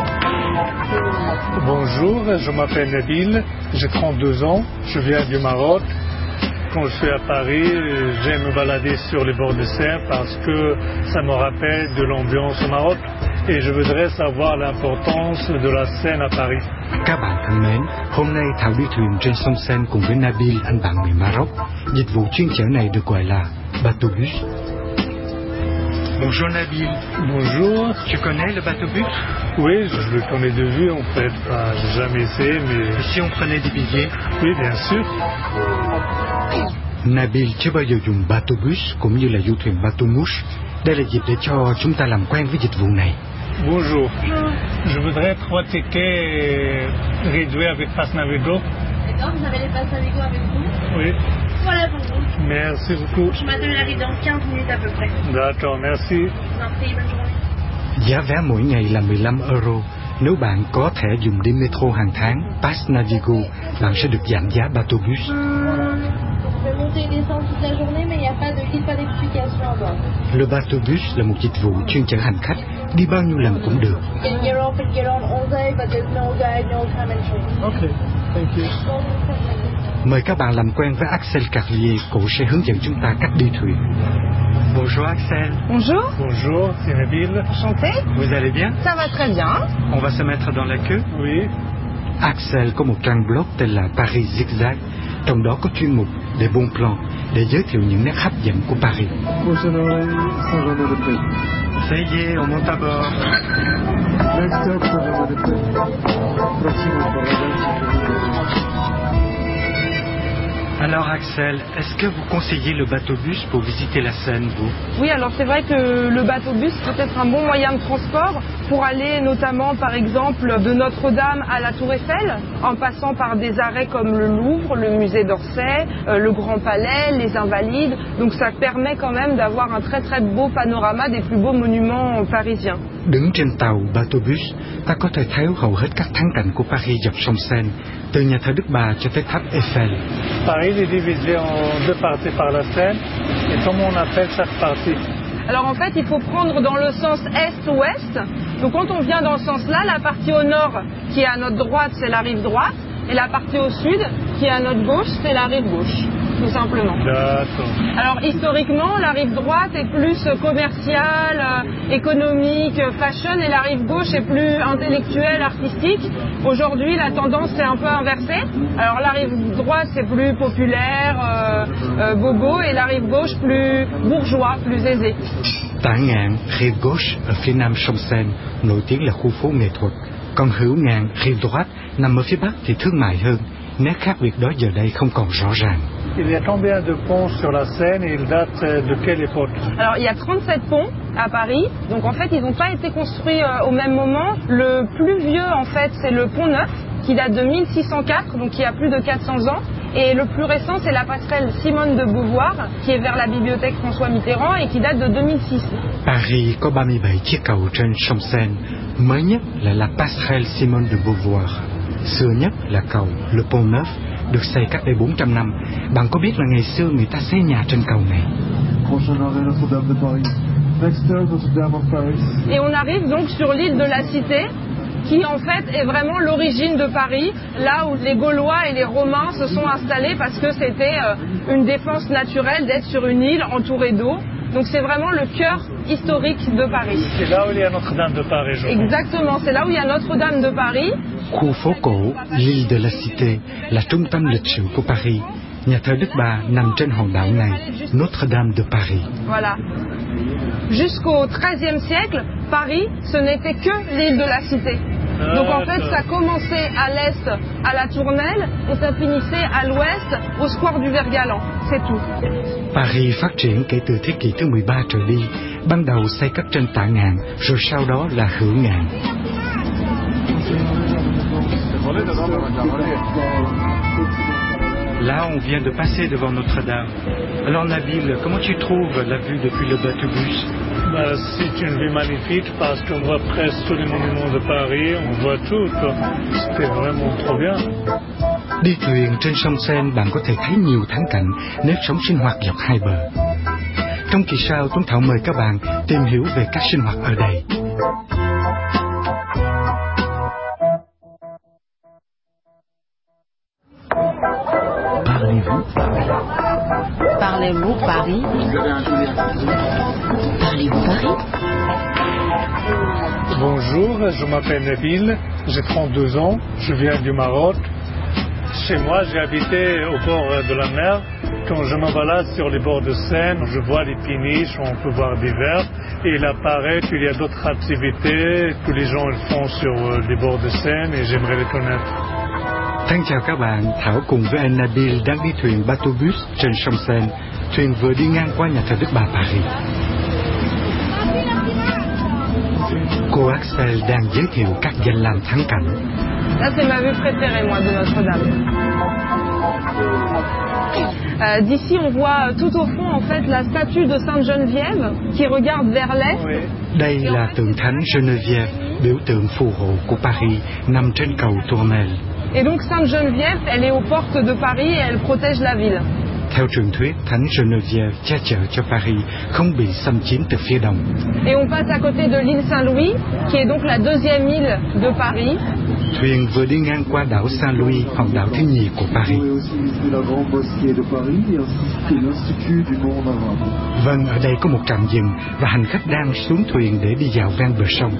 Bonjour, je m'appelle Nabil, j'ai trente-deux ans, je viens du Maroc. Quand je suis à Paris, j'aime me balader sur les bords de Seine parce que ça me rappelle de l'ambiance au Maroc et je voudrais savoir l'importance de la Seine à Paris. Các bạn thân mến, hôm nay Thảo đi thuyền trên sông Seine cùng với Nabil, anh bạn người Maroc. Dịch vụ chuyên chở này được gọi là bateau bus. Bonjour Nabil. Bonjour. Tu connais le bateau bus? Oui, je le connais de vue en fait. Enfin, j'ai jamais essayé, mais... Et si on prenait des billets? Oui, bien sûr. Nabil chưa bao giờ dùng bateau bus cũng như là du thuyền bateau mouche. Đây là dịp để cho chúng ta làm quen với dịch vụ này. Bonjour. Je voudrais trois tickets réduits avec passe Navigo. D'accord, vous avez les passes Navigo avec vous? Oui. Voilà pour vous. Merci beaucoup. Je m'attends à arriver dans quinze minutes à peu près. D'accord, merci. Je vous en prie, bonne journée. Giá vé mỗi ngày là mười lăm euro. Nếu bạn có thẻ dùng đi metro hàng tháng, Pass Navigo, bạn sẽ được giảm giá bateau bus. Le bateau bus là một dịch vụ chuyên chở hành khách, đi bao nhiêu lần cũng được. Okay, thank you. Mời các bạn làm quen với Axel Carlier, cụ sẽ hướng dẫn chúng ta cách đi thuyền. Bonjour Axel. Bonjour. Bonjour, c'est Nabil. Enchanté. Vous allez bien? Ça va très bien. On va se mettre dans la queue? Oui. Axel có một trang blog tên là Paris Zigzag, trong đó có chuyên mục des bons plans để giới thiệu những nét hấp dẫn của Paris. Ça y est, on monte à bord. Next stop, Alors Axel, est-ce que vous conseillez le bateau-bus pour visiter la Seine, vous? Oui, alors c'est vrai que le bateau-bus peut être un bon moyen de transport pour aller notamment par exemple de Notre-Dame à la Tour Eiffel, en passant par des arrêts comme le Louvre, le musée d'Orsay, euh, le Grand Palais, les Invalides. Donc ça permet quand même d'avoir un très très beau panorama des plus beaux monuments parisiens. Đứng trên tàu bateau-bus, ta có thể thấy hầu hết các thắng cảnh của Paris dọc sông Seine, từ nhà thờ Đức Bà cho tới tháp Eiffel. Paris est divisé en deux parties par la Seine, et comment on appelle chaque partie? Alors en fait, il faut prendre dans le sens est-ouest. Donc quand on vient dans ce sens-là, la partie au nord qui est à notre droite, c'est la rive droite, et la partie au sud qui est à notre gauche, c'est la rive gauche, tout simplement. D'accord. Alors historiquement, la rive droite est plus commerciale, euh, économique, fashion, et la rive gauche est plus intellectuelle, artistique. Aujourd'hui, la tendance est un peu inversée. Alors la rive droite, c'est plus populaire, euh, euh, bobo, et la rive gauche plus bourgeois, plus aisé. Tả ngạn, rive gauche ở phía nam sông Seine, nổi tiếng là khu phố nghệ thuật. Còn hữu ngạn, rive droite, nằm ở phía bắc thì thương mại hơn. Nét khác biệt đó giờ đây không còn rõ ràng. Il y a combien de ponts sur la Seine et ils datent de quelle époque? Alors il y a trente-sept ponts à Paris, donc en fait ils n'ont pas été construits euh, au même moment. Le plus vieux en fait c'est le pont Neuf qui date de mille six cent quatre, donc il y a plus de quatre cents ans. Et le plus récent c'est la passerelle Simone de Beauvoir qui est vers la bibliothèque François Mitterrand et qui date de deux mille six. Paris có ba mươi bảy chiếc cầu trên sông Seine, mới nhất là la passerelle Simone de Beauvoir. Xưa nhất là cầu Le Pont Neuf, được xây cách đây bốn trăm năm. Bạn có biết là ngày xưa người ta xây nhà trên cầu này? Et on arrive donc sur l'île de la Cité, qui en fait est vraiment l'origine de Paris, là où les Gaulois et les Romains se sont installés parce que c'était une défense naturelle d'être sur une île entourée d'eau. Donc c'est vraiment le cœur historique de Paris. C'est là où il y a Notre-Dame de Paris, je crois. Exactement, c'est là où il y a Notre-Dame de Paris. Khu phố cổ L'Île de la Cité là trung tâm lịch sử của Paris. Nhà thờ Đức Bà nằm trên hòn đảo này, Notre-Dame de Paris. Voilà. Jusqu'au treizième siècle, Paris, ce n'était que l'île de la Cité. Donc en fait, ça commençait à l'est à la Tournelle et ça finissait à l'ouest au square du Vert-Galant. C'est tout. Paris phát triển kể từ thế kỷ thứ mười ba trở đi. Ban đầu xây cất trên tạ ngạn, rồi sau đó là hữu ngạn. Là, on vient de passer devant Notre-Dame. Alors Nabil, comment tu trouves la vue depuis le bateau-bus? Bah, c'est une vue magnifique parce qu'on voit presque tous les monuments de Paris, on voit tout. C'était vraiment trop bien. Đi thuyền trên sông Seine, bạn có thể thấy nhiều thắng cảnh nếp sống sinh hoạt dọc hai bờ. Trong kỳ sau, Tuấn Thảo mời các bạn tìm hiểu về các sinh hoạt ở đây. Parlez-vous Paris? Parlez-vous Paris? Parlez-vous Paris? Bonjour, je m'appelle Nabil, j'ai trente-deux ans, je viens du Maroc. Chez moi, j'ai habité au bord de la mer. Quand je me balade sur les bords de Seine, je vois les péniches, on peut voir des verres. Et il apparaît qu'il y a d'autres activités que les gens font sur les bords de Seine et j'aimerais les connaître. Thân chào các bạn, Thảo cùng với anh Nabil đang đi thuyền bateau-bus trên sông Seine. Thuyền vừa đi ngang qua nhà thờ Đức Bà Paris. Cô Axel đang giới thiệu các danh lam thắng cảnh. Là, c'est ma vue préférée, moi, de Notre-Dame. Euh, D'ici, on voit tout au fond, en fait, la statue de Sainte Geneviève qui regarde vers l'est. Đây là tượng thánh Geneviève, biểu tượng phù hộ của Paris, nằm trên cầu Tournelle. Et donc Sainte Geneviève, elle est aux portes de Paris et elle protège la ville. Theo truyền thuyết, Thánh Geneviève che chở cho Paris không bị xâm chiếm từ phía đông. Et on passe à côté de l'île Saint-Louis, qui est donc la deuxième île de Paris. Thuyền vừa đi ngang qua đảo Saint-Louis, hòn đảo thứ nhì của Paris. Vâng, ở đây có một trạm dừng và hành khách đang xuống thuyền để đi dạo ven bờ sông.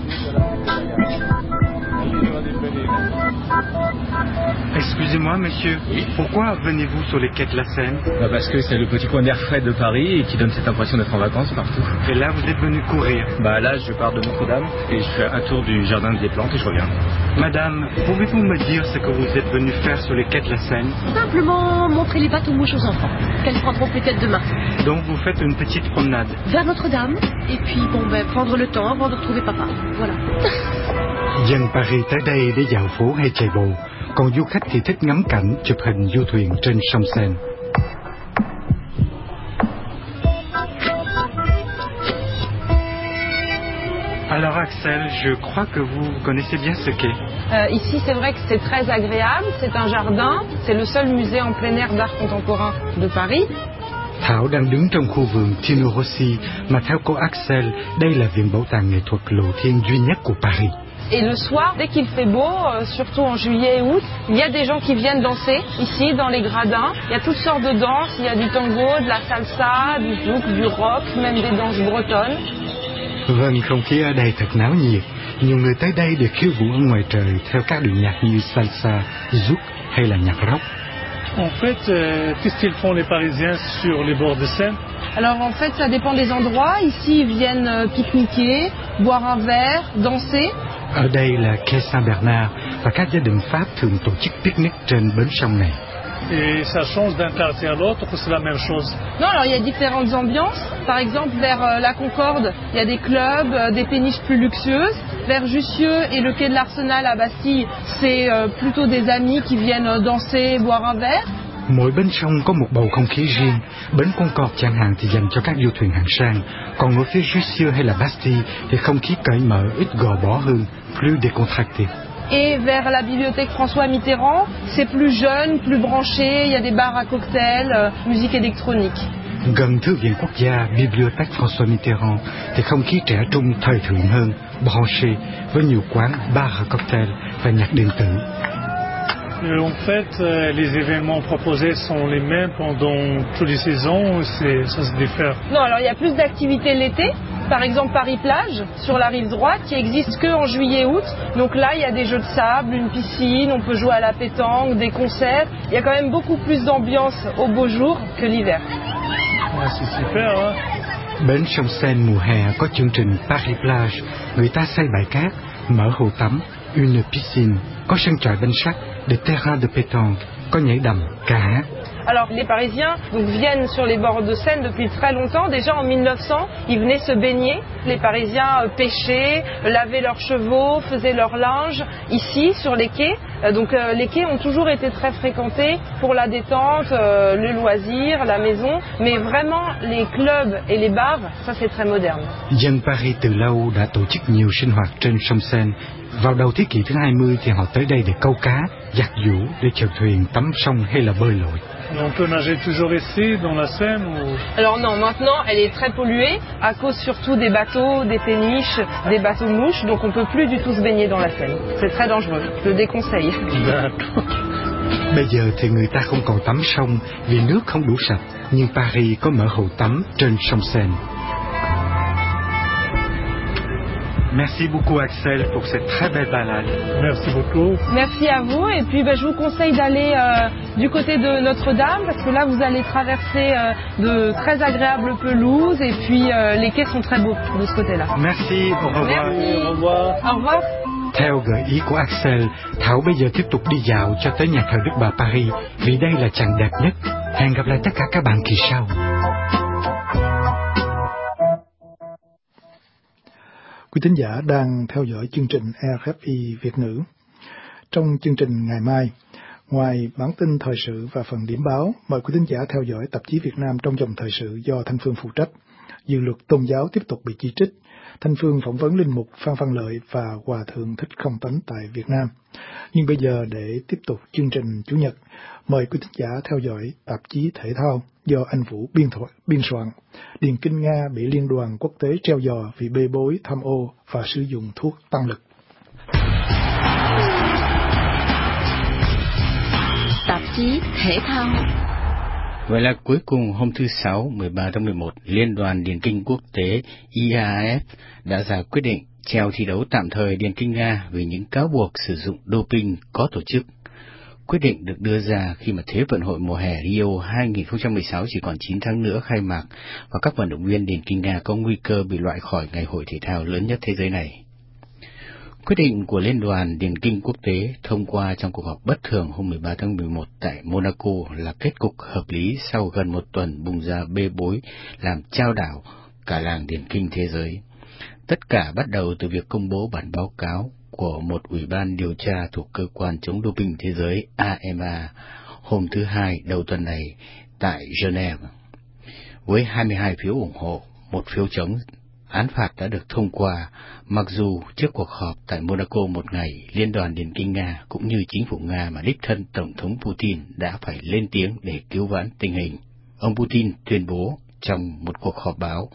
Excusez-moi, monsieur, pourquoi venez-vous sur les quais de la Seine? Bah parce que c'est le petit coin d'air frais de Paris et qui donne cette impression d'être en vacances partout. Et là, vous êtes venu courir? Bah là, je pars de Notre-Dame et je fais un tour du jardin des plantes et je reviens. Madame, pouvez-vous me dire ce que vous êtes venu faire sur les quais de la Seine? Simplement montrer les bateaux-mouches aux enfants, qu'elles prendront peut-être demain. Donc vous faites une petite promenade? Vers Notre-Dame, et puis bon ben prendre le temps avant de retrouver papa, voilà. Dân Paris tới đây để dạo phố hay chạy bộ, còn du khách thì thích ngắm cảnh, chụp hình du thuyền trên sông Seine. Alors Axel, je crois que vous connaissez bien ce quai. Euh, ici, c'est vrai que c'est très agréable, c'est un jardin, c'est le seul musée en plein air d'art contemporain de Paris. Thảo đang đứng trong khu vườn Tino Rossi, mà theo cô Axel, đây là viện bảo tàng nghệ thuật lộ thiên duy nhất của Paris. Et le soir, dès qu'il fait beau, euh, surtout en juillet et août, il y a des gens qui viennent danser ici dans les gradins. Il y a toutes sortes de danses, il y a du tango, de la salsa, du zouk, du rock, même des danses bretonnes. Vâng, không khí ở đây thật náo nhiệt. Nhiều người tới đây để khiêu vũ ở ngoài trời theo các điệu nhạc như salsa, zouk hay là nhạc rock. En fait, euh, qu'est-ce qu'ils font les Parisiens sur les bords de Seine? Alors en fait, ça dépend des endroits. Ici, ils viennent euh, pique-niquer, boire un verre, danser. Ở đây là quai Saint-Bernard và các gia đình Pháp thường tổ chức picnic trên bến sông này. Et ça change d'un quartier à l'autre ou c'est la même chose? Non, alors il y a différentes ambiances. Par exemple, vers euh, la Concorde, il y a des clubs, euh, des péniches plus luxueuses. Vers Jussieu et le quai de l'Arsenal à Bastille, c'est euh, plutôt des amis qui viennent euh, danser, boire un verre. Mỗi bến sông có một bầu không khí riêng. Bến Concorde chẳng hạn thì dành cho các du thuyền hạng sang, còn ở phía Jussieu hay là Bastille thì không khí cởi mở, ít gò bó hơn, plus décontracté. Et vers la bibliothèque François Mitterrand, c'est plus jeune, plus branché, il y a des bars à cocktails, euh, musique électronique. Gần Thư viện Quốc gia, Bibliothèque François Mitterrand thì không khí trẻ trung thời thượng hơn, branché, với nhiều quán, bar à cocktail và nhạc điện tử. Euh, en fait, euh, les événements proposés sont les mêmes pendant toutes les saisons, c'est, ça se diffère. Non, alors il y a plus d'activités l'été. Par exemple, Paris-Plage, sur la rive droite, qui existe que en juillet-août. Donc là, il y a des jeux de sable, une piscine, on peut jouer à la pétanque, des concerts. Il y a quand même beaucoup plus d'ambiance au beau jour que l'hiver. Ouais, c'est super, hein. Bến sông Seine mùa hè có chương trình Paris Plage, người ta xây bãi cát, mở hồ tắm, une piscine, có sân trại banh sắt, des terrains de pétanque, có nhảy đầm, ca hát. Alors les Parisiens donc, viennent sur les bords de Seine depuis très longtemps. Déjà en mille neuf cents, ils venaient se baigner. Les Parisiens euh, pêchaient, lavaient leurs chevaux, faisaient leur linge ici sur les quais. Euh, donc euh, les quais ont toujours été très fréquentés pour la détente, euh, le loisir, la maison. Mais vraiment les clubs et les bars, ça c'est très moderne. Dân Paris từ lâu đã tổ chức nhiều sinh hoạt trên sông Seine. Vào đầu thế kỷ thứ hai mươi thì họ tới đây để câu cá, giặt giũ, để chèo thuyền, tắm sông hay là bơi lội. On peut nager toujours ici, dans la Seine ou... Alors non, maintenant elle est très polluée à cause surtout des bateaux, des péniches, des bateaux mouches, donc on peut plus du tout se baigner dans la Seine. C'est très dangereux, je le déconseille. Bây giờ thì người ta không còn tắm sông vì nước không đủ sạch, nhưng Paris có mở hồ tắm trên sông Seine. Merci beaucoup Axel pour cette très belle balade. Merci beaucoup. Merci à vous et puis ben, je vous conseille d'aller euh, du côté de Notre-Dame parce que là vous allez traverser euh, de très agréables pelouses et puis euh, les quais sont très beaux de ce côté-là. Merci, au revoir. Merci. Au revoir. Au revoir. Theo gợi ý của Axel, Thảo bây giờ tiếp tục đi dạo cho tới nhà thờ Đức Bà Paris vì đây là chặng đẹp nhất. Hẹn gặp lại tất cả các bạn kỳ sau. Quý thính giả đang theo dõi chương trình rờ ép i Việt ngữ. Trong chương trình ngày mai, ngoài bản tin thời sự và phần điểm báo, mời quý thính giả theo dõi tạp chí Việt Nam trong dòng thời sự do Thanh Phương phụ trách. Dự luật tôn giáo tiếp tục bị chỉ trích. Thanh Phương phỏng vấn linh mục Phan Văn Lợi và Hòa thượng Thích Không Tánh tại Việt Nam. Nhưng bây giờ để tiếp tục chương trình Chủ nhật, mời quý thính giả theo dõi tạp chí Thể thao do anh Vũ biên, thoại, biên soạn. Điền Kinh Nga bị Liên đoàn Quốc tế treo giò vì bê bối, tham ô và sử dụng thuốc tăng lực. Tạp chí Thể thao. Vậy là cuối cùng hôm thứ Sáu, mười ba tháng mười một, Liên đoàn Điền kinh Quốc tế I A A F đã ra quyết định treo thi đấu tạm thời Điền kinh Nga vì những cáo buộc sử dụng doping có tổ chức. Quyết định được đưa ra khi mà Thế vận hội mùa hè Rio hai không một sáu chỉ còn chín tháng nữa khai mạc và các vận động viên điền kinh Nga có nguy cơ bị loại khỏi ngày hội thể thao lớn nhất thế giới này. Quyết định của Liên đoàn Điền kinh Quốc tế thông qua trong cuộc họp bất thường hôm mười ba tháng mười một tại Monaco là kết cục hợp lý sau gần một tuần bùng ra bê bối làm chao đảo cả làng điền kinh thế giới. Tất cả bắt đầu từ việc công bố bản báo cáo của một ủy ban điều tra thuộc cơ quan chống doping thế giới A M A hôm thứ Hai đầu tuần này tại Geneva. Với hai mươi hai phiếu ủng hộ, một phiếu chống, án phạt đã được thông qua, mặc dù trước cuộc họp tại Monaco một ngày, Liên đoàn Điền kinh Nga cũng như chính phủ Nga mà đích thân Tổng thống Putin đã phải lên tiếng để cứu vãn tình hình. Ông Putin tuyên bố trong một cuộc họp báo.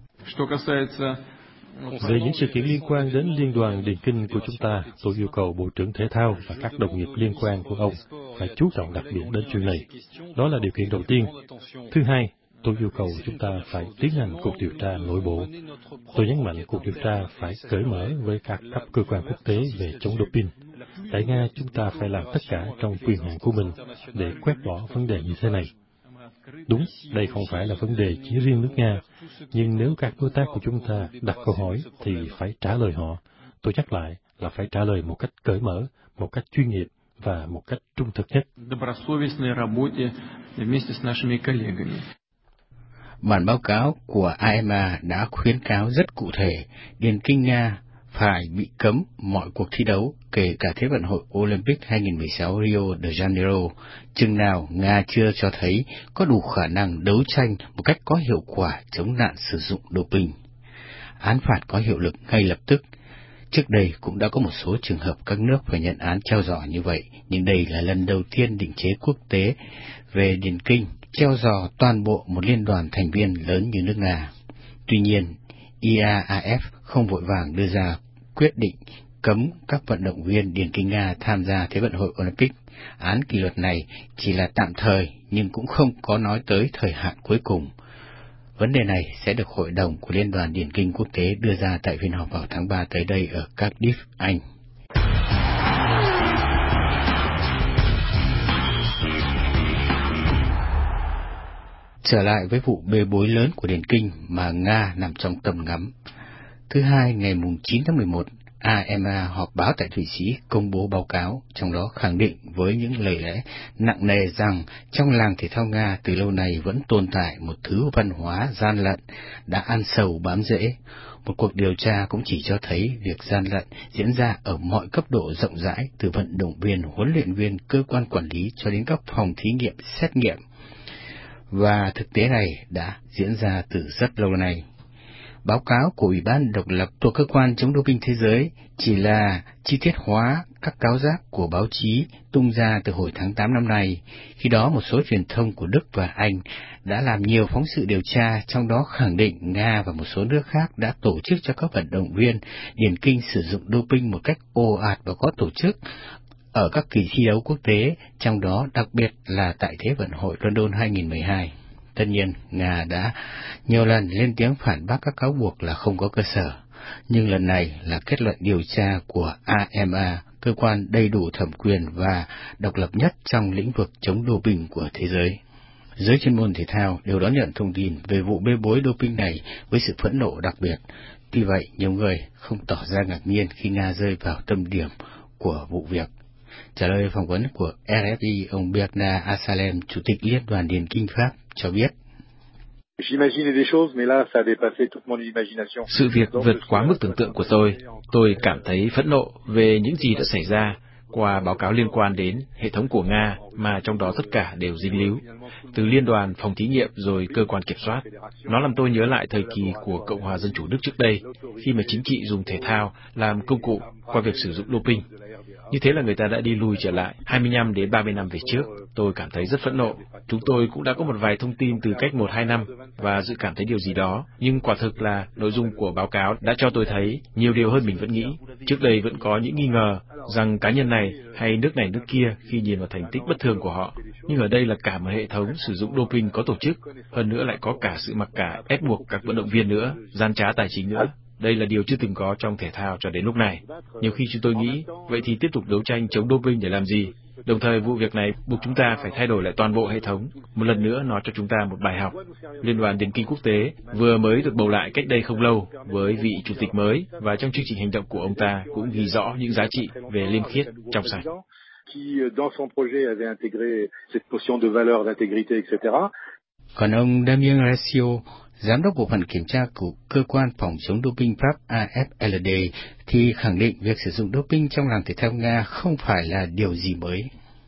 Về những sự kiện liên quan đến Liên đoàn Điền kinh của chúng ta, tôi yêu cầu Bộ trưởng Thể thao và các đồng nghiệp liên quan của ông phải chú trọng đặc biệt đến chuyện này. Đó là điều kiện đầu tiên. Thứ hai, tôi yêu cầu chúng ta phải tiến hành cuộc điều tra nội bộ. Tôi nhấn mạnh cuộc điều tra phải cởi mở với các cấp cơ quan quốc tế về chống doping. Tại Nga, chúng ta phải làm tất cả trong quyền hạn của mình để quét bỏ vấn đề như thế này. Đúng, đây không phải là vấn đề chỉ riêng nước Nga, nhưng nếu các đối tác của chúng ta đặt câu hỏi thì phải trả lời họ. Tôi nhắc lại là phải trả lời một cách cởi mở, một cách chuyên nghiệp và một cách trung thực nhất. Bản báo cáo của A M A đã khuyến cáo rất cụ thể Điền kinh Nga phải bị cấm mọi cuộc thi đấu, kể cả Thế vận hội Olympic hai không một sáu Rio de Janeiro, chừng nào Nga chưa cho thấy có đủ khả năng đấu tranh một cách có hiệu quả chống nạn sử dụng doping. Án phạt có hiệu lực ngay lập tức. Trước đây cũng đã có một số trường hợp các nước phải nhận án treo giò như vậy, nhưng đây là lần đầu tiên định chế quốc tế về điền kinh treo giò toàn bộ một liên đoàn thành viên lớn như nước Nga. Tuy nhiên, I A A F không vội vàng đưa ra quyết định cấm các vận động viên điền kinh Nga tham gia Thế vận hội Olympic. Án kỷ luật này chỉ là tạm thời nhưng cũng không có nói tới thời hạn cuối cùng. Vấn đề này sẽ được Hội đồng của Liên đoàn Điền kinh Quốc tế đưa ra tại phiên họp vào tháng ba tới đây ở Cardiff, Anh. Trở lại với vụ bê bối lớn của điền kinh mà Nga nằm trong tầm ngắm. Thứ hai, ngày chín tháng mười một, a em a họp báo tại Thụy Sĩ công bố báo cáo, trong đó khẳng định với những lời lẽ nặng nề rằng trong làng thể thao Nga từ lâu nay vẫn tồn tại một thứ văn hóa gian lận đã ăn sâu bám rễ. Một cuộc điều tra cũng chỉ cho thấy việc gian lận diễn ra ở mọi cấp độ rộng rãi, từ vận động viên, huấn luyện viên, cơ quan quản lý cho đến các phòng thí nghiệm, xét nghiệm. Và thực tế này đã diễn ra từ rất lâu nay. Báo cáo của Ủy ban độc lập thuộc Cơ quan chống doping thế giới chỉ là chi tiết hóa các cáo giác của báo chí tung ra từ hồi tháng tám năm nay. Khi đó một số truyền thông của Đức và Anh đã làm nhiều phóng sự điều tra, trong đó khẳng định Nga và một số nước khác đã tổ chức cho các vận động viên điền kinh sử dụng doping một cách ồ ạt và có tổ chức ở các kỳ thi đấu quốc tế, trong đó đặc biệt là tại Thế vận hội London hai không một hai. Tất nhiên, Nga đã nhiều lần lên tiếng phản bác các cáo buộc là không có cơ sở, nhưng lần này là kết luận điều tra của a em a, cơ quan đầy đủ thẩm quyền và độc lập nhất trong lĩnh vực chống doping của thế giới. Giới chuyên môn thể thao đều đón nhận thông tin về vụ bê bối doping này với sự phẫn nộ đặc biệt. Tuy vậy, nhiều người không tỏ ra ngạc nhiên khi Nga rơi vào tâm điểm của vụ việc. Trả lời phỏng vấn của rờ ép i, ông Bernard Assalem, Chủ tịch Liên đoàn Điền kinh Pháp, cho biết. Sự việc vượt quá mức tưởng tượng của tôi. Tôi cảm thấy phẫn nộ về những gì đã xảy ra qua báo cáo liên quan đến hệ thống của Nga, mà trong đó tất cả đều dính líu, từ liên đoàn, phòng thí nghiệm rồi cơ quan kiểm soát. Nó làm tôi nhớ lại thời kỳ của Cộng hòa Dân chủ Đức trước đây, khi mà chính trị dùng thể thao làm công cụ qua việc sử dụng doping. Như thế là người ta đã đi lùi trở lại hai mươi lăm đến ba mươi năm về trước. Tôi cảm thấy rất phẫn nộ. Chúng tôi cũng đã có một vài thông tin từ cách một hai năm và dự cảm thấy điều gì đó. Nhưng quả thực là nội dung của báo cáo đã cho tôi thấy nhiều điều hơn mình vẫn nghĩ. Trước đây vẫn có những nghi ngờ rằng cá nhân này hay nước này nước kia khi nhìn vào thành tích bất thường của họ. Nhưng ở đây là cả một hệ thống sử dụng doping có tổ chức. Hơn nữa lại có cả sự mặc cả ép buộc các vận động viên nữa, gian trá tài chính nữa. Đây là điều chưa từng có trong thể thao cho đến lúc này. Nhiều khi chúng tôi nghĩ, vậy thì tiếp tục đấu tranh chống doping để làm gì? Đồng thời vụ việc này buộc chúng ta phải thay đổi lại toàn bộ hệ thống. Một lần nữa nó cho chúng ta một bài học. Liên đoàn Điền kinh Quốc tế vừa mới được bầu lại cách đây không lâu với vị chủ tịch mới, và trong chương trình hành động của ông ta cũng ghi rõ những giá trị về liêm khiết, trong sạch. Còn ông Damien Ratio, Giám đốc Bộ phận Kiểm tra của Cơ quan Phòng chống doping Pháp a ép lờ đê, thì khẳng định việc sử dụng doping trong làng thể thao Nga không phải là điều gì mới.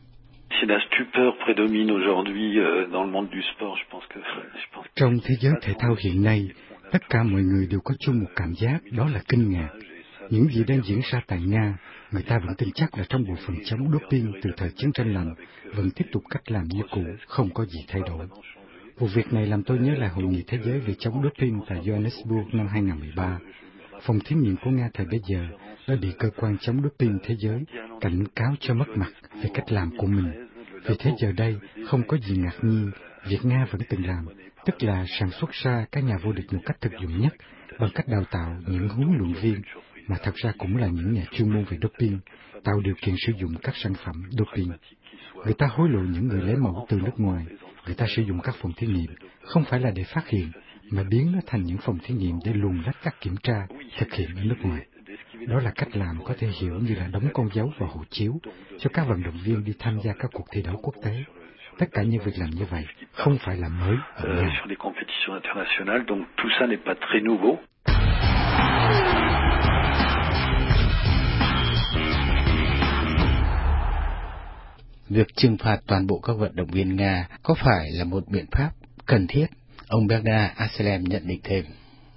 Trong thế giới thể thao hiện nay, tất cả mọi người đều có chung một cảm giác, đó là kinh ngạc. Những gì đang diễn ra tại Nga, người ta vẫn tin chắc là trong bộ phận chống doping từ thời chiến tranh lạnh vẫn tiếp tục cách làm như cũ, không có gì thay đổi. Vụ việc này làm tôi nhớ lại Hội nghị Thế giới về chống doping tại Johannesburg năm hai không một ba. Phòng thí nghiệm của Nga thời bấy giờ đã bị cơ quan chống doping thế giới cảnh cáo cho mất mặt về cách làm của mình. Vì thế giờ đây không có gì ngạc nhiên, việc Nga vẫn từng làm, tức là sản xuất ra các nhà vô địch một cách thực dụng nhất bằng cách đào tạo những huấn luyện viên mà thật ra cũng là những nhà chuyên môn về doping, tạo điều kiện sử dụng các sản phẩm doping. Người ta hối lộ những người lấy mẫu từ nước ngoài. Người ta sử dụng các phòng thí nghiệm không phải là để phát hiện, mà biến nó thành những phòng thí nghiệm để luồn lách các kiểm tra thực hiện ở nước ngoài. Đó là cách làm có thể hiểu như là đóng con dấu vào hộ chiếu cho các vận động viên đi tham gia các cuộc thi đấu quốc tế. Tất cả những việc làm như vậy không phải là mới ở Nga. Việc trừng phạt toàn bộ các vận động viên Nga có phải là một biện pháp cần thiết? Ông Bernard Asselem nhận định thêm.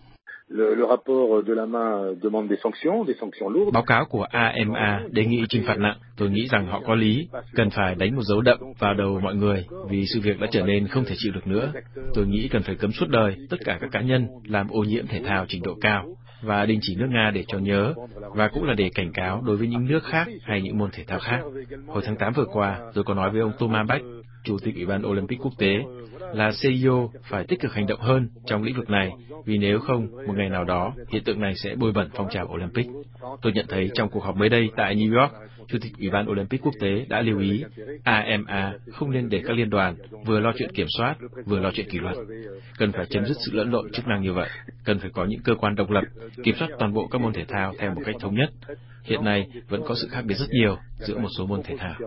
Báo cáo của a em a đề nghị trừng phạt nặng. Tôi nghĩ rằng họ có lý, cần phải đánh một dấu đậm vào đầu mọi người vì sự việc đã trở nên không thể chịu được nữa. Tôi nghĩ cần phải cấm suốt đời tất cả các cá nhân làm ô nhiễm thể thao trình độ cao. và đình chỉ nước Nga để cho nhớ, và cũng là để cảnh cáo đối với những nước khác hay những môn thể thao khác. Hồi tháng tám vừa qua, tôi có nói với ông Thomas Bach, Chủ tịch Ủy ban Olympic Quốc tế, là xê i ô phải tích cực hành động hơn trong lĩnh vực này, vì nếu không, một ngày nào đó, hiện tượng này sẽ bôi bẩn phong trào Olympic. Tôi nhận thấy trong cuộc họp mới đây tại New York, Chủ tịch Ủy ban Olympic Quốc tế đã lưu ý a em a không nên để các liên đoàn vừa lo chuyện kiểm soát, vừa lo chuyện kỷ luật. Cần phải chấm dứt sự lẫn lộn chức năng như vậy. Cần phải có những cơ quan độc lập, kiểm soát toàn bộ các môn thể thao theo một cách thống nhất. Hiện nay, vẫn có sự khác biệt rất nhiều giữa một số môn thể thao.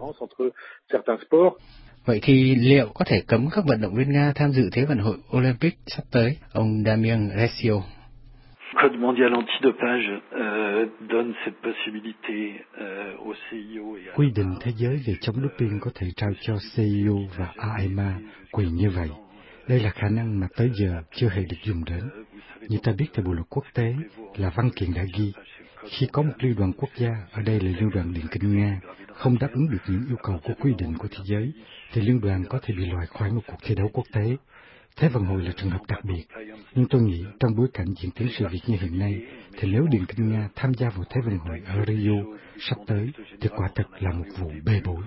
Vậy thì liệu có thể cấm các vận động viên Nga tham dự Thế vận hội Olympic sắp tới? Ông Damien Resio. Code mondial antidopage euh, donne cette possibilité euh, au xê i ô et à... Quy định thế giới về chống doping có thể trao cho xê i ô và a em a quyền như vậy. Đây là khả năng mà tới giờ chưa hề được dùng đến. Như ta biết theo bộ luật quốc tế là văn kiện đã ghi, khi có một liên đoàn quốc gia, ở đây là Liên đoàn Điền kinh Nga, không đáp ứng được những yêu cầu của quy định của thế giới, thì liên đoàn có thể bị loại khỏi một cuộc thi đấu quốc tế. Thế vận hội là trường hợp đặc biệt, nhưng tôi nghĩ trong bối cảnh diễn tiến sự việc như hiện nay, thì nếu Điền kinh Nga tham gia vào Thế vận hội ở Rio sắp tới, thì quả thực là một vụ bê bối.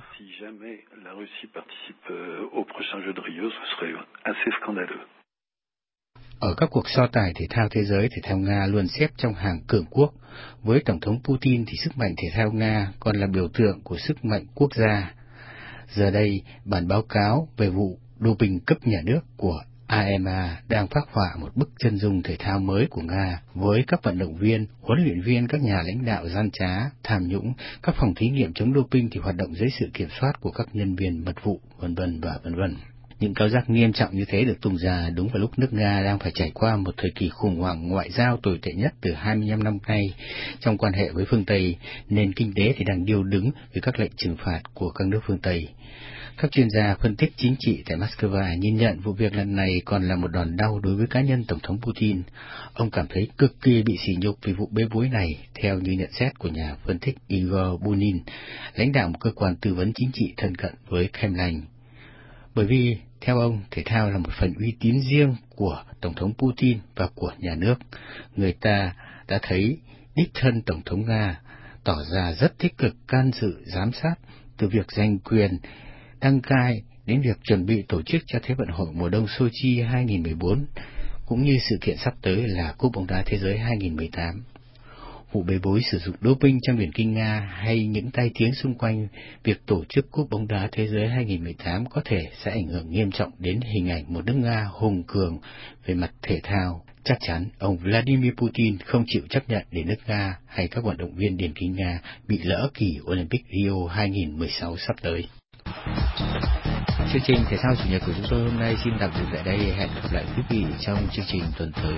Ở các cuộc so tài thể thao thế giới, thể thao Nga luôn xếp trong hàng cường quốc. Với Tổng thống Putin thì sức mạnh thể thao Nga còn là biểu tượng của sức mạnh quốc gia. Giờ đây, bản báo cáo về vụ doping cấp nhà nước của a em a đang phác họa một bức chân dung thể thao mới của Nga với các vận động viên, huấn luyện viên, các nhà lãnh đạo gian trá, tham nhũng, các phòng thí nghiệm chống doping thì hoạt động dưới sự kiểm soát của các nhân viên mật vụ, vân vân và vân vân. Những cáo giác nghiêm trọng như thế được tung ra đúng vào lúc nước Nga đang phải trải qua một thời kỳ khủng hoảng ngoại giao tồi tệ nhất từ hai mươi lăm năm nay trong quan hệ với phương Tây, nền kinh tế thì đang điêu đứng với các lệnh trừng phạt của các nước phương Tây. Các chuyên gia phân tích chính trị tại Moscow nhìn nhận vụ việc lần này còn là một đòn đau đối với cá nhân Tổng thống Putin. Ông cảm thấy cực kỳ bị sỉ nhục vì vụ bê bối này, theo như nhận xét của nhà phân tích Igor Bunin, lãnh đạo một cơ quan tư vấn chính trị thân cận với Kremlin. Bởi vì, theo ông, thể thao là một phần uy tín riêng của Tổng thống Putin và của nhà nước. Người ta đã thấy đích thân Tổng thống Nga tỏ ra rất tích cực can dự giám sát, từ việc giành quyền đăng cai đến việc chuẩn bị tổ chức cho Thế vận hội mùa đông Sochi hai không một bốn, cũng như sự kiện sắp tới là Cúp bóng đá thế giới hai không một tám. Vụ bê bối sử dụng doping trong điền kinh Nga hay những tai tiếng xung quanh việc tổ chức Cúp bóng đá thế giới hai không một tám có thể sẽ ảnh hưởng nghiêm trọng đến hình ảnh một nước Nga hùng cường về mặt thể thao. Chắc chắn ông Vladimir Putin không chịu chấp nhận để nước Nga hay các vận động viên điền kinh Nga bị lỡ kỳ Olympic Rio hai không một sáu sắp tới. Chương trình thể thao chủ nhật của chúng tôi hôm nay xin tạm dừng tại đây. Hẹn gặp lại quý vị trong chương trình tuần tới.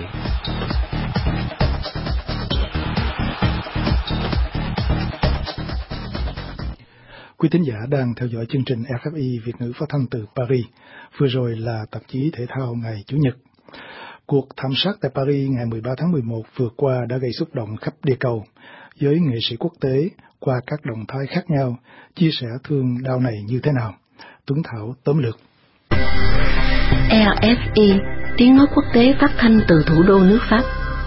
Quý thính giả đang theo dõi chương trình rờ ép i Việt ngữ phát thanh từ Paris. Vừa rồi là tạp chí thể thao ngày Chủ nhật. Cuộc thảm sát tại Paris ngày mười ba tháng mười một vừa qua đã gây xúc động khắp địa cầu. Giới nghệ sĩ quốc tế qua các động thái khác nhau chia sẻ thương đau này như thế nào. Tuấn Thảo tóm lược. rờ ép i, tiếng nói quốc tế phát thanh từ thủ đô nước Pháp.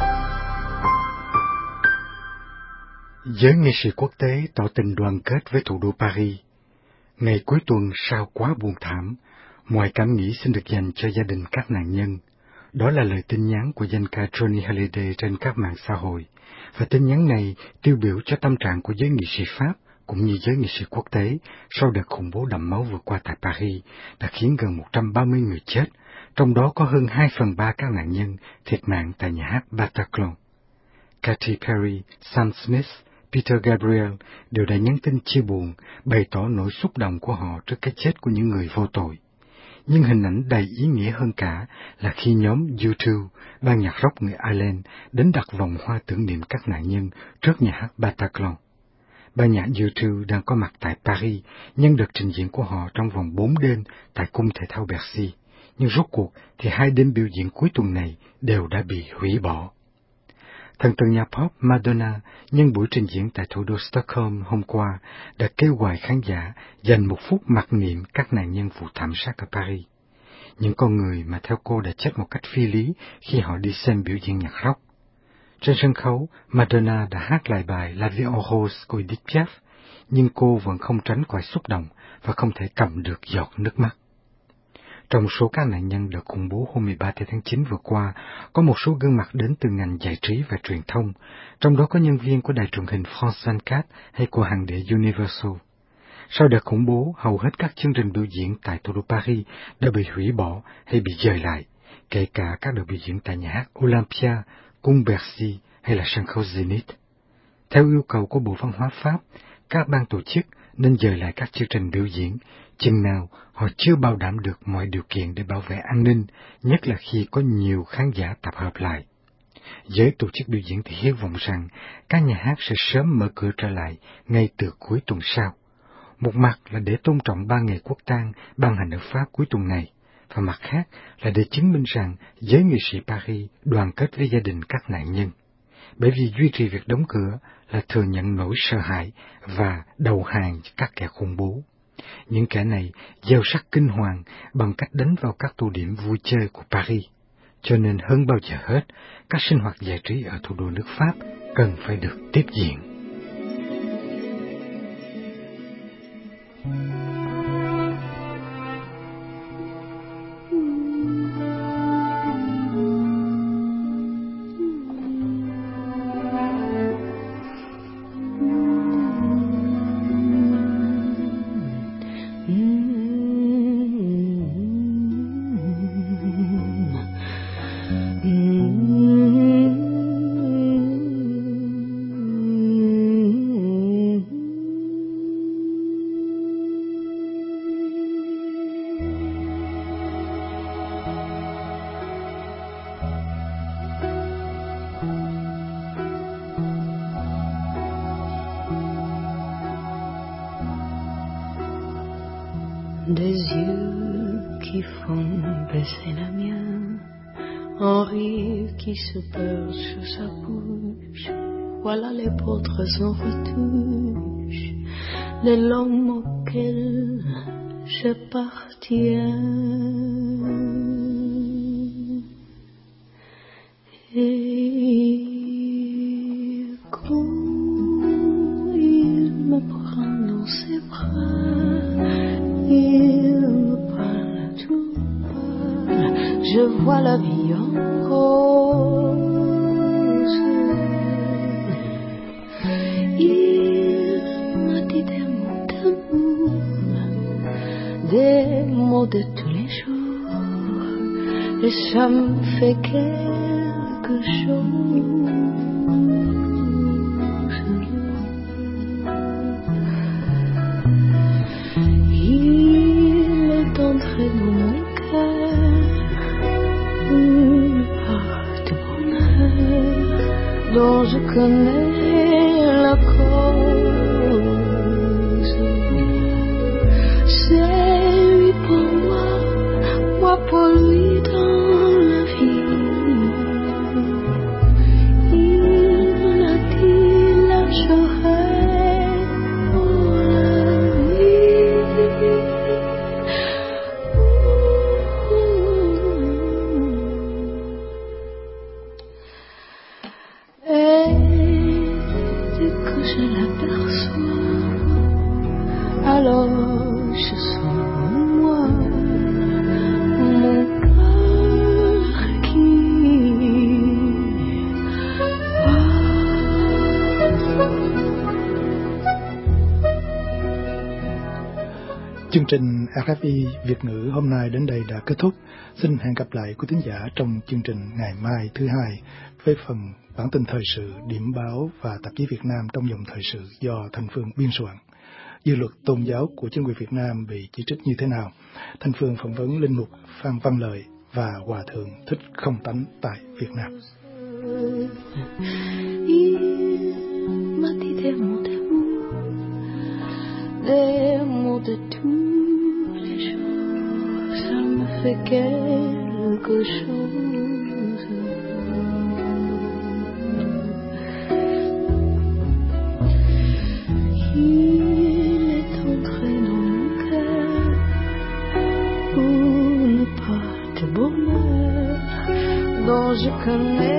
Giới nghệ sĩ quốc tế tỏ tình đoàn kết với thủ đô Paris. Ngày cuối tuần sao quá buồn thảm, mọi cảm nghĩ xin được dành cho gia đình các nạn nhân. Đó là lời tin nhắn của danh ca Johnny Hallyday trên các mạng xã hội, và tin nhắn này tiêu biểu cho tâm trạng của giới nghệ sĩ Pháp cũng như giới nghệ sĩ quốc tế sau đợt khủng bố đẫm máu vừa qua tại Paris đã khiến gần một trăm ba mươi người chết, trong đó có hơn hai phần ba các nạn nhân thiệt mạng tại nhà hát Bataclan. Katy Perry, Sam Smith, Peter Gabriel đều đã nhắn tin chia buồn, bày tỏ nỗi xúc động của họ trước cái chết của những người vô tội. Nhưng hình ảnh đầy ý nghĩa hơn cả là khi nhóm U hai, ban nhạc rock người Ireland, đến đặt vòng hoa tưởng niệm các nạn nhân trước nhà hát Bataclan. Ban nhạc U hai đang có mặt tại Paris, nhân đợt trình diễn của họ trong vòng bốn đêm tại cung thể thao Bercy, nhưng rốt cuộc thì hai đêm biểu diễn cuối tuần này đều đã bị hủy bỏ. Thần tượng nhạc pop Madonna nhân buổi trình diễn tại thủ đô Stockholm hôm qua đã kêu gọi khán giả dành một phút mặc niệm các nạn nhân vụ thảm sát ở Paris. Những con người mà theo cô đã chết một cách phi lý khi họ đi xem biểu diễn nhạc rock. Trên sân khấu, Madonna đã hát lại bài La Vie en Rose của Edith Piaf, nhưng cô vẫn không tránh khỏi xúc động và không thể cầm được giọt nước mắt. Trong số các nạn nhân đợt khủng bố hôm mười ba tháng chín vừa qua, có một số gương mặt đến từ ngành giải trí và truyền thông, trong đó có nhân viên của đài truyền hình France hai mươi bốn hay của hàng đĩa Universal. Sau đợt khủng bố, hầu hết các chương trình biểu diễn tại thủ đô Paris đã bị hủy bỏ hay bị dời lại, kể cả các đợt biểu diễn tại nhà hát Olympia, cung Bercy hay là sân khấu Zenith. Theo yêu cầu của Bộ Văn hóa Pháp, các ban tổ chức nên dời lại các chương trình biểu diễn, chừng nào họ chưa bảo đảm được mọi điều kiện để bảo vệ an ninh, nhất là khi có nhiều khán giả tập hợp lại. Giới tổ chức biểu diễn thì hy vọng rằng các nhà hát sẽ sớm mở cửa trở lại ngay từ cuối tuần sau. Một mặt là để tôn trọng ba ngày quốc tang ban hành ở Pháp cuối tuần này, và mặt khác là để chứng minh rằng giới nghệ sĩ Paris đoàn kết với gia đình các nạn nhân. Bởi vì duy trì việc đóng cửa là thừa nhận nỗi sợ hãi và đầu hàng các kẻ khủng bố. Những kẻ này gieo sắc kinh hoàng bằng cách đánh vào các tụ điểm vui chơi của Paris. Cho nên hơn bao giờ hết, các sinh hoạt giải trí ở thủ đô nước Pháp cần phải được tiếp diễn. Des yeux qui font baisser la mienne, un rire qui se perd sur sa bouche, voilà les portraits sans retouche de l'homme auquel j'appartiens. Et quand il me prend dans ses bras, il me parle tout bas, je vois la vie en rose. Il m'a dit des mots d'amour, des mots de tous les jours, et ça me fait quelque chose. Entré dans mon cœur une part de bonheur dont je connais la cause. C'est lui pour moi, moi pour lui dans la vie. Il m'en a dit la j'aurai pour la vie. Alors je sens en moi mon cœur qui bat. Chương trình rờ ép i Việt ngữ hôm nay đến đây đã kết thúc. Xin hẹn gặp lại quý thính giả trong chương trình ngày mai thứ hai với phần bản tin thời sự, điểm báo và tạp chí Việt Nam trong dòng thời sự do Thanh Phương biên soạn. Dư luật tôn giáo của chính quyền Việt Nam bị chỉ trích như thế nào? Thanh Phương phỏng vấn linh mục Phan Văn Lợi và Hòa thượng Thích Không Tánh tại Việt Nam. Des mots de tous les jours, ça me fait quelque chose. Il est entré dans mon cœur pour une part de bonheur dont je connais